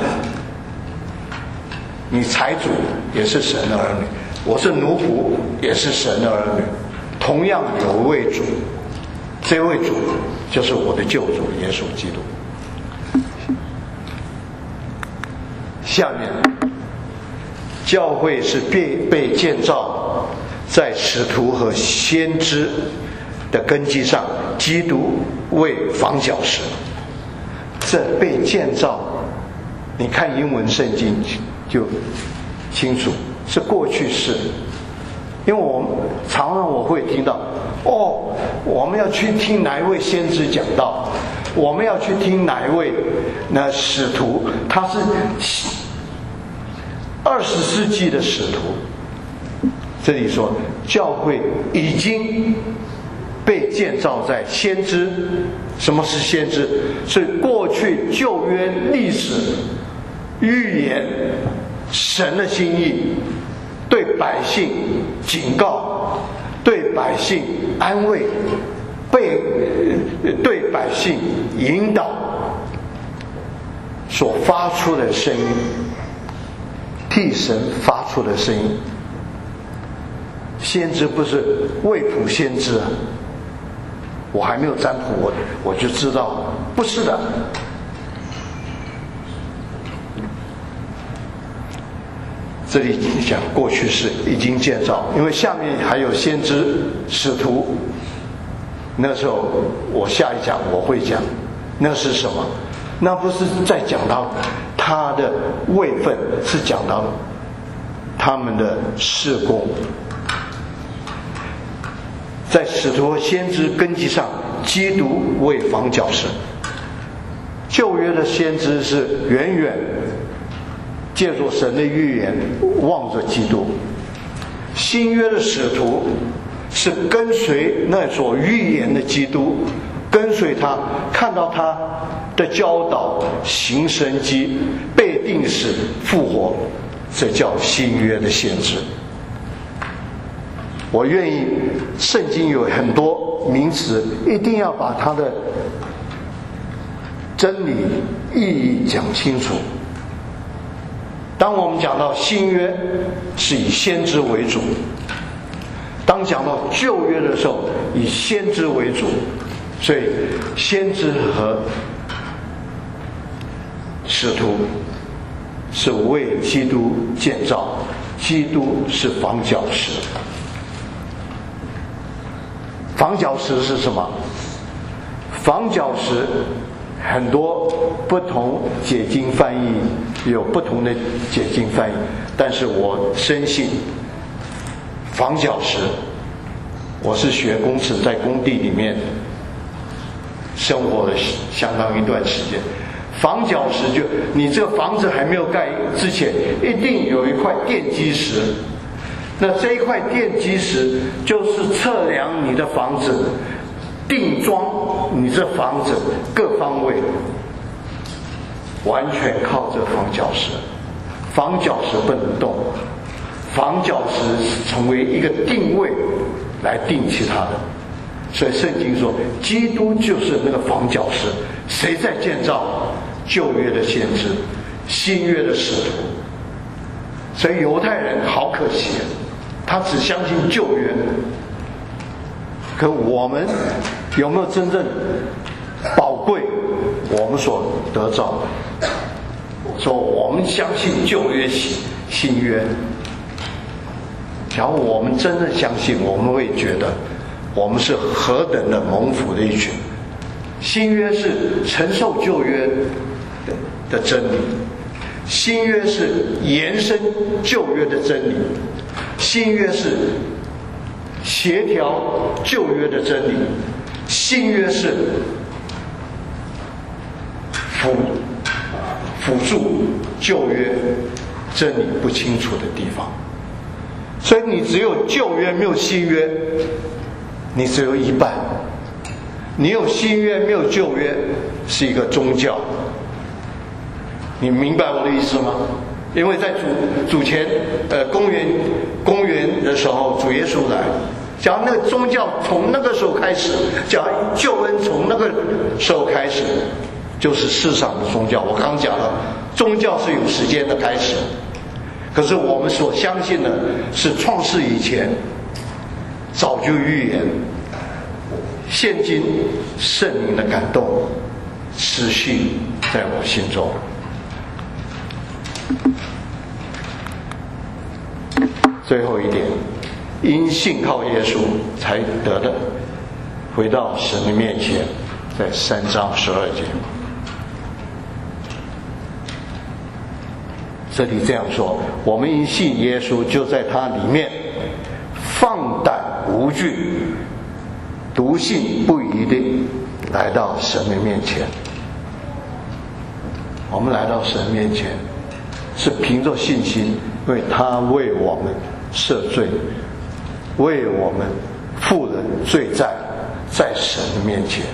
你财主也是神的儿女，我是奴仆也是神的儿女，同样有一位主，这位主就是我的救主耶稣基督。下面，教会是被被建造在使徒和先知的根基上，基督为房角石。这被建造，你看英文圣经就清楚，是过去式。因为我们常常我会听到，哦，我们要去听哪一位先知讲道，我们要去听哪一位那使徒，他是二十世纪的使徒。这里说教会已经被建造在先知。什么是先知？是过去旧约历史预言神的心意，对百姓警告，对百姓安慰，被对百姓引导所发出的声音，替神发出的声音。先知不是未卜先知啊，我还没有占卜，我我就知道，不是的。这里讲过去式已经建造，因为下面还有先知使徒。那时候我下一讲我会讲，那是什么？那不是在讲到他的位分，是讲到他们的事工。在使徒和先知根基上，基督为房角石。旧约的先知是远远借助神的预言望着基督，新约的使徒是跟随那所预言的基督，跟随他，看到他的教导行神迹，被定死复活，这叫新约的先知。我愿意圣经有很多名词，一定要把它的真理意义讲清楚。当我们讲到新约是以先知为主，当讲到旧约的时候以先知为主，所以先知和使徒是为基督建造，基督是房角石。房角石是什么？房角石很多不同解经翻译有不同的解经翻译，但是我深信房角石，我是学工程，在工地里面生活了相当一段时间。房角石就你这个房子还没有盖之前，一定有一块奠基石。那这一块奠基石就是测量你的房子，定装你这房子各方位，完全靠这房角石。房角石不能动，房角石成为一个定位来定其他的。所以圣经说基督就是那个房角石。谁在建造？旧约的先知，新约的使徒。所以犹太人好可惜，他只相信旧约。可我们有没有真正宝贵我们所得到的？说我们相信旧约新约，假如我们真正相信，我们会觉得我们是何等的蒙福的一群。新约是承受旧约的真理，新约是延伸旧约的真理，新约是协调旧约的真理，新约是辅辅助旧约真理不清楚的地方。所以你只有旧约没有新约，你只有一半。你有新约没有旧约，是一个宗教。你明白我的意思吗？因为在主主前呃公元公元的时候，主耶稣来，假如那个宗教从那个时候开始，假如救恩从那个时候开始， 就是世上的宗教。我刚刚讲了，宗教是有时间的开始，可是我们所相信的是创世以前早就预言，现今圣灵的感动持续在我心中。最后一点，因信靠耶稣才得的回到神的面前，在三章十二节，这里这样说：我们因信耶稣，就在他里面放胆无惧，笃信不疑的来到神的面前。我们来到神面前是凭着信心，因为他为我们赦罪，为我们负了罪债，在神的面前。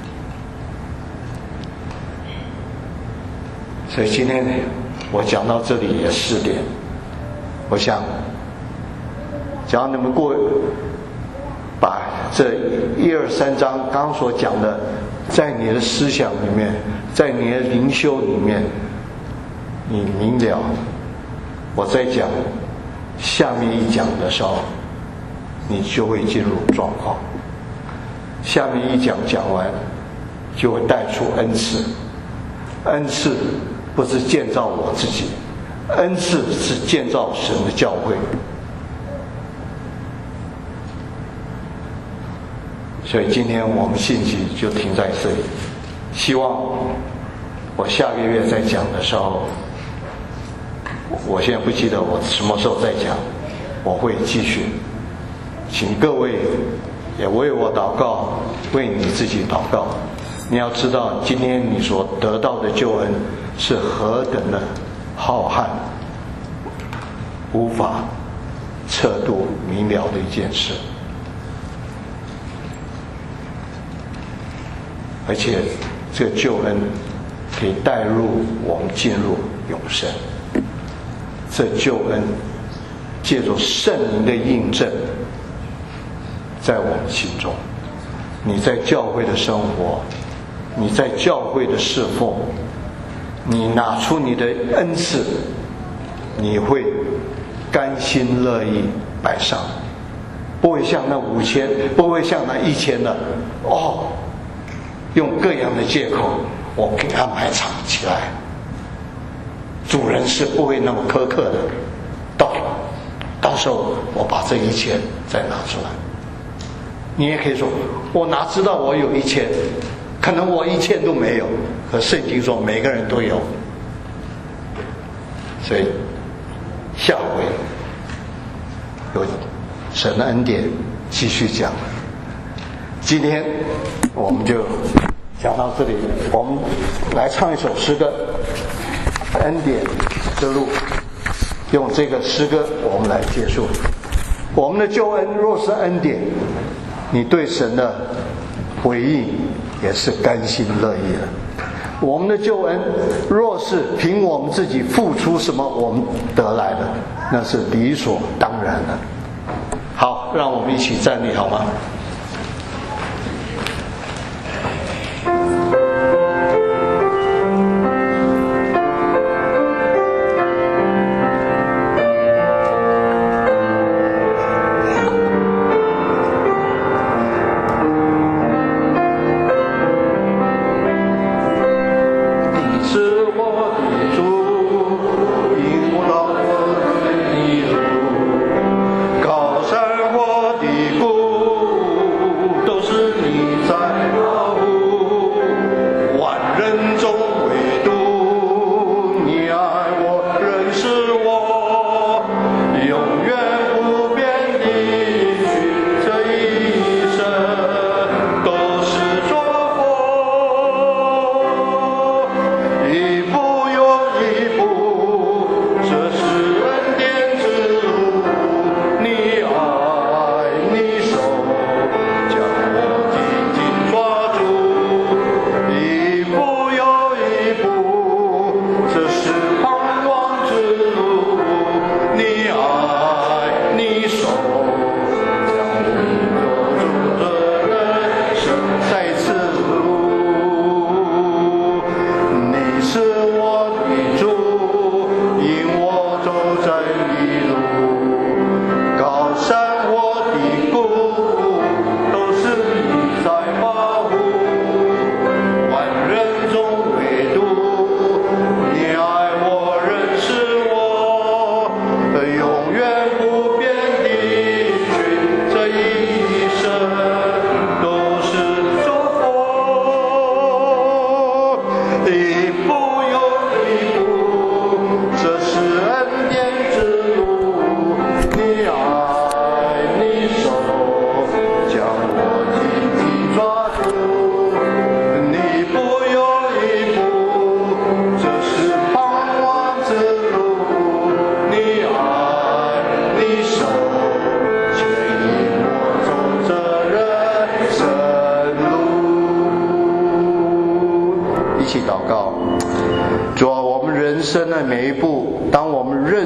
所以今天我讲到这里也四点，我想只要你们过把这一二三章刚刚所讲的在你的思想里面，在你的灵修里面你明了，我在讲下面一讲的时候你就会进入状况。下面一讲讲完就会带出恩赐，恩赐不是建造我自己，恩赐是建造神的教会。所以今天我们信息就停在这里，希望我下个月再讲的时候，我现在不记得我什么时候再讲，我会继续。请各位也为我祷告，为你自己祷告。你要知道今天你所得到的救恩是何等的浩瀚，无法测度明了的一件事，而且这个救恩可以带入我们进入永生。这救恩借着圣灵的印证在我们心中，你在教会的生活，你在教会的侍奉，你拿出你的恩赐，你会甘心乐意摆上，不会像那五千，不会像那一千的哦，用各样的借口我给他买场起来。主人是不会那么苛刻的，到到时候我把这一千再拿出来。你也可以说，我哪知道我有一千，可能我一千都没有，可圣经说每个人都有。所以下回有神的恩典继续讲。今天我们就讲到这里，我们来唱一首诗歌《恩典之路》，用这个诗歌我们来结束。我们的救恩若是恩典，你对神的回应也是甘心乐意的。我们的救恩若是凭我们自己付出什么我们得来的，那是理所当然的。好，让我们一起站立好吗？ 高山我的故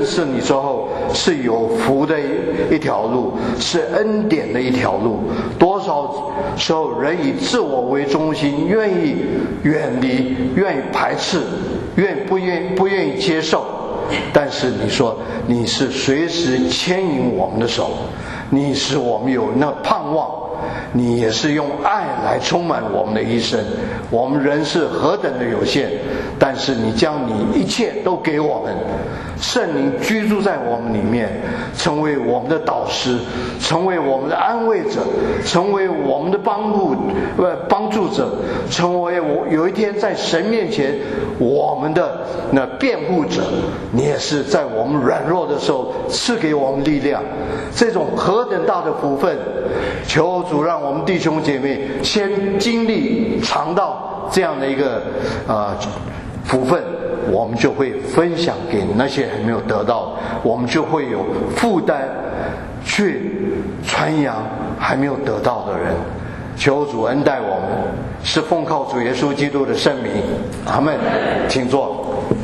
识你之后是有福的一条路，是恩典的一条路。多少时候人以自我为中心，愿意远离，愿意排斥，愿不愿不愿意接受。但是你说你是随时牵引我们的手，你使我们有那盼望，你也是用爱来充满我们的一生。我们人是何等的有限，但是你将你一切都给我们，圣灵居住在我们里面，成为我们的导师，成为我们的安慰者，成为我们的帮助呃帮助者，成为我有一天在神面前我们的那辩护者。你也是在我们软弱的时候赐给我们力量，这种何等大的福分！求主让我们弟兄姐妹先经历尝到这样的一个呃福分，我们就会分享给那些还没有得到，我们就会有负担去传扬还没有得到的人。求主恩待我们，是奉靠主耶稣基督的圣名，阿们。请坐。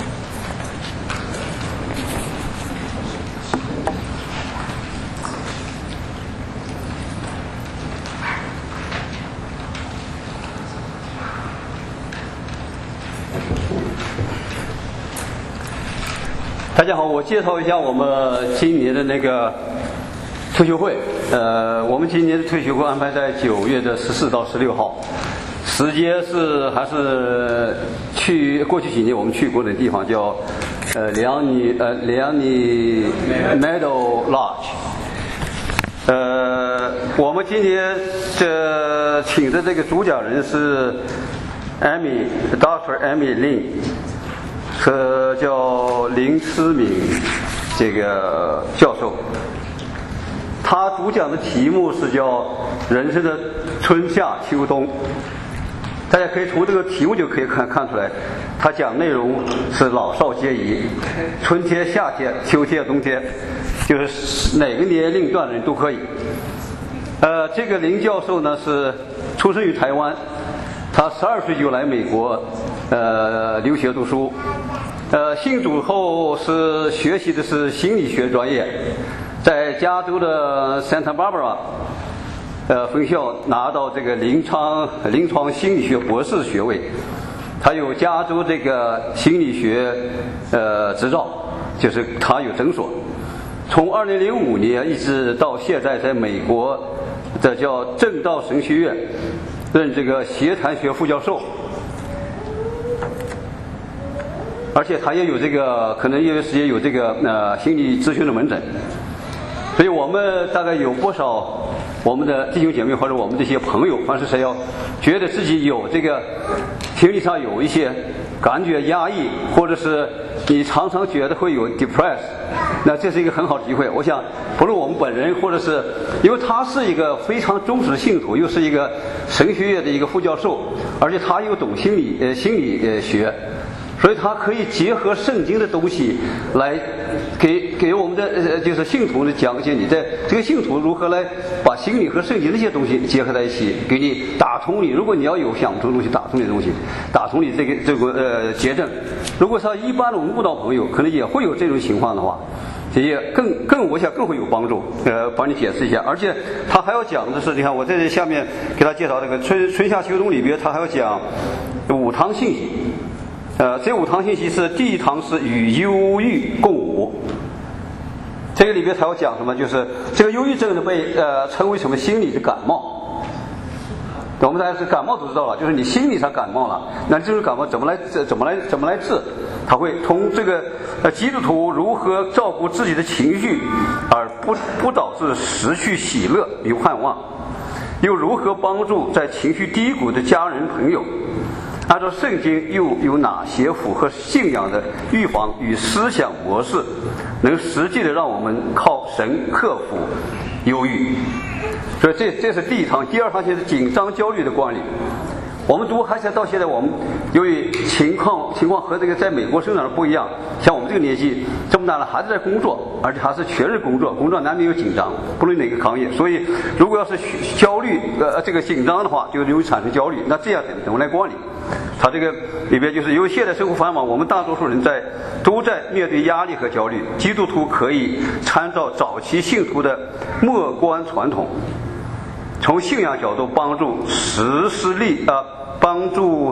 大家好，我介绍一下我们今年的那个退休会。呃，我们今年的退休会安排在九月的十四到十六号，时间是还是去过去几年我们去过的地方，叫呃梁尼呃梁尼 Meadow Lodge。呃，我们今年这请的这个主讲人是 Amy Doctor Amy Lin。和叫林思敏这个教授，他主讲的题目是叫人生的春夏秋冬。大家可以从这个题目就可以看看出来，他讲内容是老少皆宜，春天、夏天、秋天、冬天，就是哪个年龄段的人都可以。呃，这个林教授呢是出生于台湾，他十二岁就来美国呃留学读书。呃，信主后是学习的是心理学专业，在加州的 Santa Barbara 呃分校拿到这个临床临床心理学博士学位，他有加州这个心理学呃执照，就是他有诊所。从二零零五年一直到现在，在美国的叫正道神学院任这个协谈学副教授。而且他也有这个，可能业余时间有这个呃心理咨询的门诊，所以我们大概有不少我们的弟兄姐妹或者我们这些朋友，凡是谁要觉得自己有这个心理上有一些感觉压抑，或者是你常常觉得会有 depress， 那这是一个很好的机会。我想，不论我们本人，或者是因为他是一个非常忠实的信徒，又是一个神学院的一个副教授，而且他又懂心理呃心理呃学。所以他可以结合圣经的东西来给给我们的呃就是信徒的讲解，你在这个信徒如何来把心理和圣经这些东西结合在一起，给你打通你。如果你要有想这个东西打通你的东西，打通你这个这个呃结症。如果说一般的我们慕道朋友可能也会有这种情况的话，也更更我想更会有帮助。呃，帮你解释一下。而且他还要讲的是，你看我在这下面给他介绍这个春春夏秋冬里边，他还要讲五堂信息。呃，这五堂信息是第一堂是与忧郁共舞，这个里边他要讲什么？就是这个忧郁症呢被呃称为什么心理的感冒。我们大家是感冒都知道了，就是你心理上感冒了，那这种感冒怎么来怎么来怎么来治？他会从这个呃基督徒如何照顾自己的情绪，而不不导致失去喜乐与盼望，又如何帮助在情绪低谷的家人朋友。按照圣经又有哪些符合信仰的预防与思想模式，能实际的让我们靠神克服忧郁？所以这这是第一堂。第二堂就是紧张焦虑的管理。我们读还是到现在，我们由于情况情况和这个在美国生长的不一样，像我们这个年纪这么大了，还是在工作，而且还是全日工作，工作难免有紧张，不论哪个行业。所以如果要是焦虑呃这个紧张的话，就容易产生焦虑。那这样怎么来管理？ 他这个里边就是因为现在生活繁忙，我们大多数人在都在面对压力和焦虑。基督徒可以参照早期信徒的默观传统，从信仰角度帮助实施力啊、呃，帮助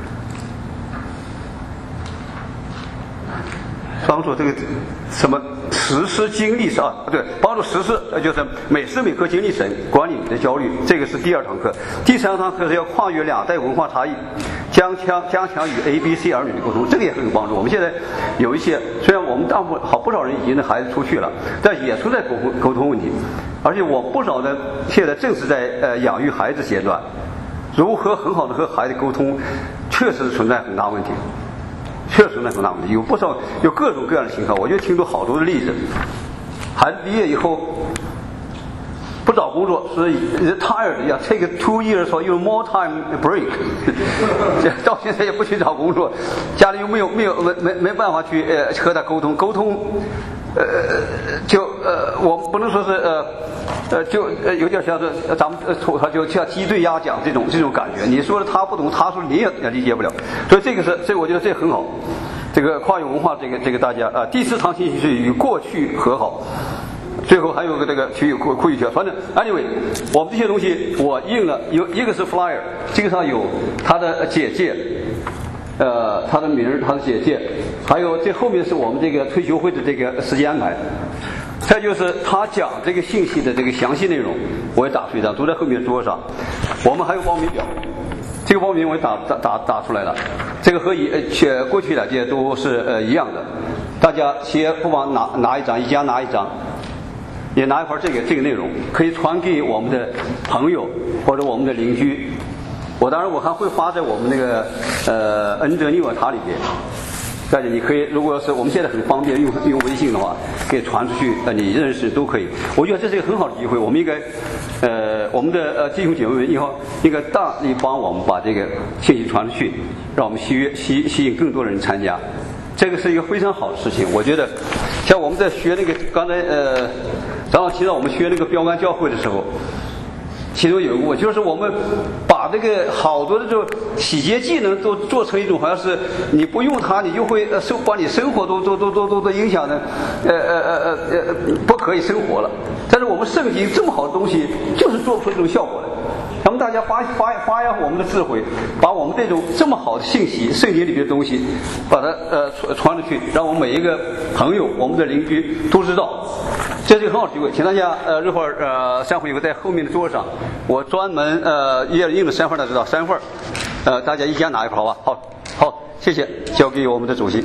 帮助这个什么实施经历是啊，对，帮助实施呃就是每时每刻经历神管理你的焦虑，这个是第二堂课。第三堂课是要跨越两代文化差异，加强加强与 A B C 儿女的沟通，这个也很有帮助。我们现在有一些，虽然我们大部分好不少人已经的孩子出去了，但也存在沟通沟通问题，而且我不少的现在正是在呃养育孩子阶段，如何很好的和孩子沟通，确实存在很大问题。确实那很大问题，有不少有各种各样的情况，我就听到好多的例子。孩子毕业以后不找工作，是 retired 要 take two years or even more time break， 到现在也不去找工作，家里又没有没有没没没办法去呃和他沟通沟通，呃就呃我不能说是呃。呃，就呃有点像是咱们呃他就像鸡对鸭讲这种这种感觉。你说的他不懂，他说你也也理解不了。所以这个是这我觉得这很好。这个跨越文化，这个这个大家啊、呃，第四堂信息是与过去和好。最后还有个这个去库库语学，反正 anyway， 我们这些东西我印了，有一个是 flyer， 这个上有他的简介，呃，他的名，他的简介，还有这后面是我们这个退休会的这个时间安排。再就是他讲这个信息的这个详细内容，我也打出一张，都在后面桌上。我们还有报名表，这个报名我也打打打打出来了。这个和以呃过去两届都是呃一样的，大家先不妨拿拿一张，一家拿一张，也拿一块这个这个内容，可以传给我们的朋友或者我们的邻居。我当然我还会发在我们那个呃恩德尼瓦塔里边。大家你可以，如果是我们现在很方便用用微信的话，可以传出去，呃，你认识都可以。我觉得这是一个很好的机会，我们应该，呃，我们的呃弟兄姐妹们以后应该大力帮我们把这个信息传出去，让我们吸约吸吸引更多人参加。这个是一个非常好的事情。我觉得，像我们在学那个刚才呃，长老提到我们学那个标杆教会的时候。其中有一个，就是我们把这个好多的这种洗洁技能都做成一种，好像是你不用它，你就会呃生把你生活都都都都都都影响的，呃呃呃呃呃不可以生活了。但是我们圣经这么好的东西，就是做不出这种效果来。咱们大家发发发扬我们的智慧，把我们这种这么好的信息，圣经里面的东西，把它呃传传出去，让我们每一个朋友、我们的邻居都知道。这是一个很好的机会，请大家呃一会儿呃三会有个在后面的桌上，我专门呃也印了三份，大家知道三份，呃大家一家拿一份好吧？好，好，谢谢，交给我们的主席。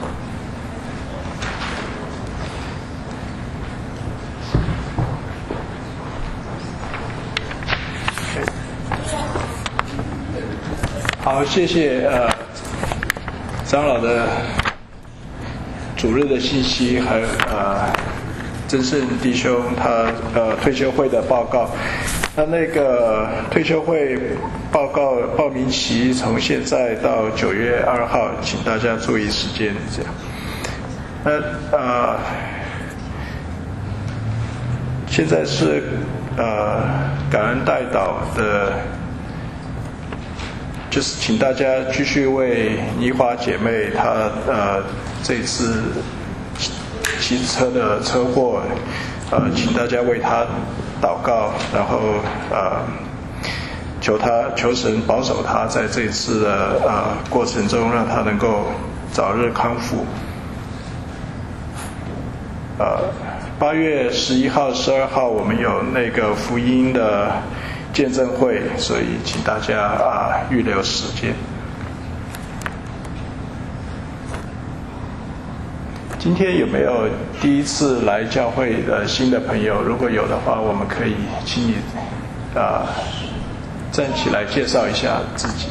好，谢谢呃长老的主日的信息，还有呃真圣弟兄他呃退休会的报告。那那个退休会报告报名期从现在到九月二号，请大家注意时间这样。那呃现在是呃感恩代祷的。就是请大家继续为妮华姐妹她呃这次骑车的车祸，呃，请大家为她祷告，然后呃求她求神保守她在这次的呃过程中，让她能够早日康复。呃，八月十一号、十二号我们有那个福音的见证会，所以请大家啊预留时间。今天有没有第一次来教会的新的朋友？如果有的话，我们可以请你啊站起来介绍一下自己。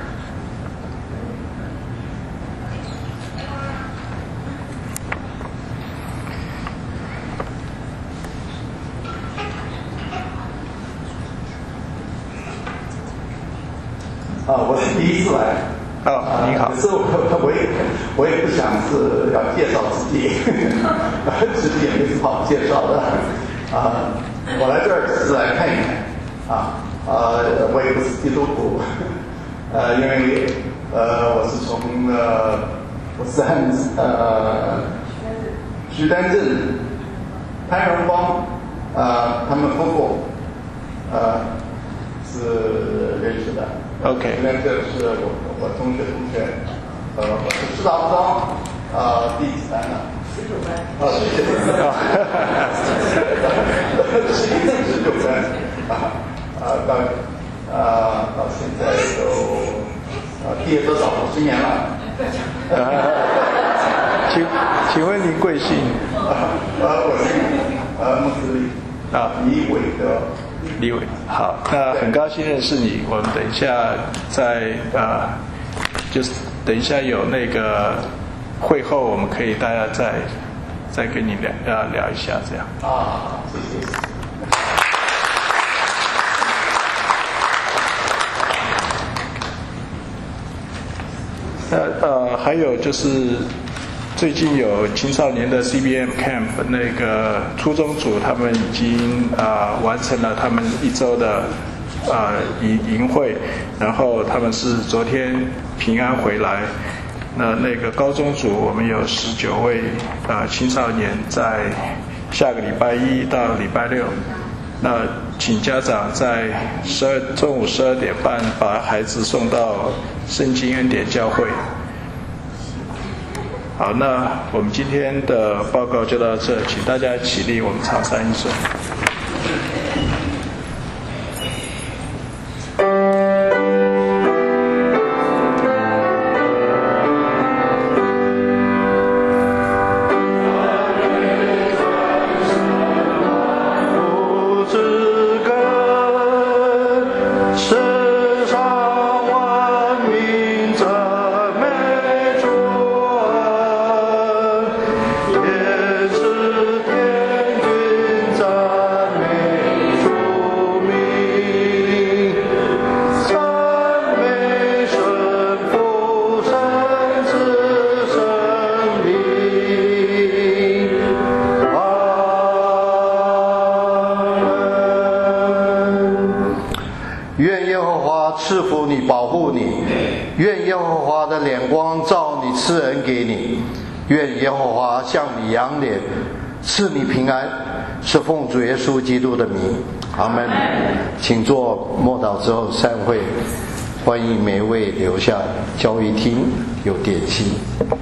啊，我是第一次来。 啊，你好。 可是我我也我也不想是要介绍自己，自己也没什么好介绍的。啊，我来这儿只是来看一看。啊，呃，我也不是基督徒，呃，因为呃，我是从呃，我是按呃，徐丹镇、潘荣光，呃，他们夫妇，呃，是认识的。 OK。 徐丹镇是我我中学同学，呃，我是师大附中呃第几班的？十九班。啊，十九班。是一正十九班啊啊到啊到现在都。呃，毕业多少？十年了。 请请问您贵姓？ 呃，我姓呃穆斯林啊， 李伟德。 李伟，好，那很高兴认识你。我们等一下再呃，就是等一下有那个会后，我们可以大家再再跟你聊聊聊一下这样。 啊，谢谢。 那呃，还有就是最近有青少年的 C B M Camp， 那个初中组他们已经啊、呃、完成了他们一周的啊营营会，然后他们是昨天平安回来。那那个高中组我们有十九位啊、呃、青少年在下个礼拜一到礼拜六，那请家长在十二中午十二点半把孩子送到圣经恩典教会。好，那我们今天的报告就到这，请大家起立，我们唱三一首。 愿耶和华向你扬脸，赐你平安，是奉主耶稣基督的名，阿们。请做默祷之后散会，欢迎每位留下交易厅有点心。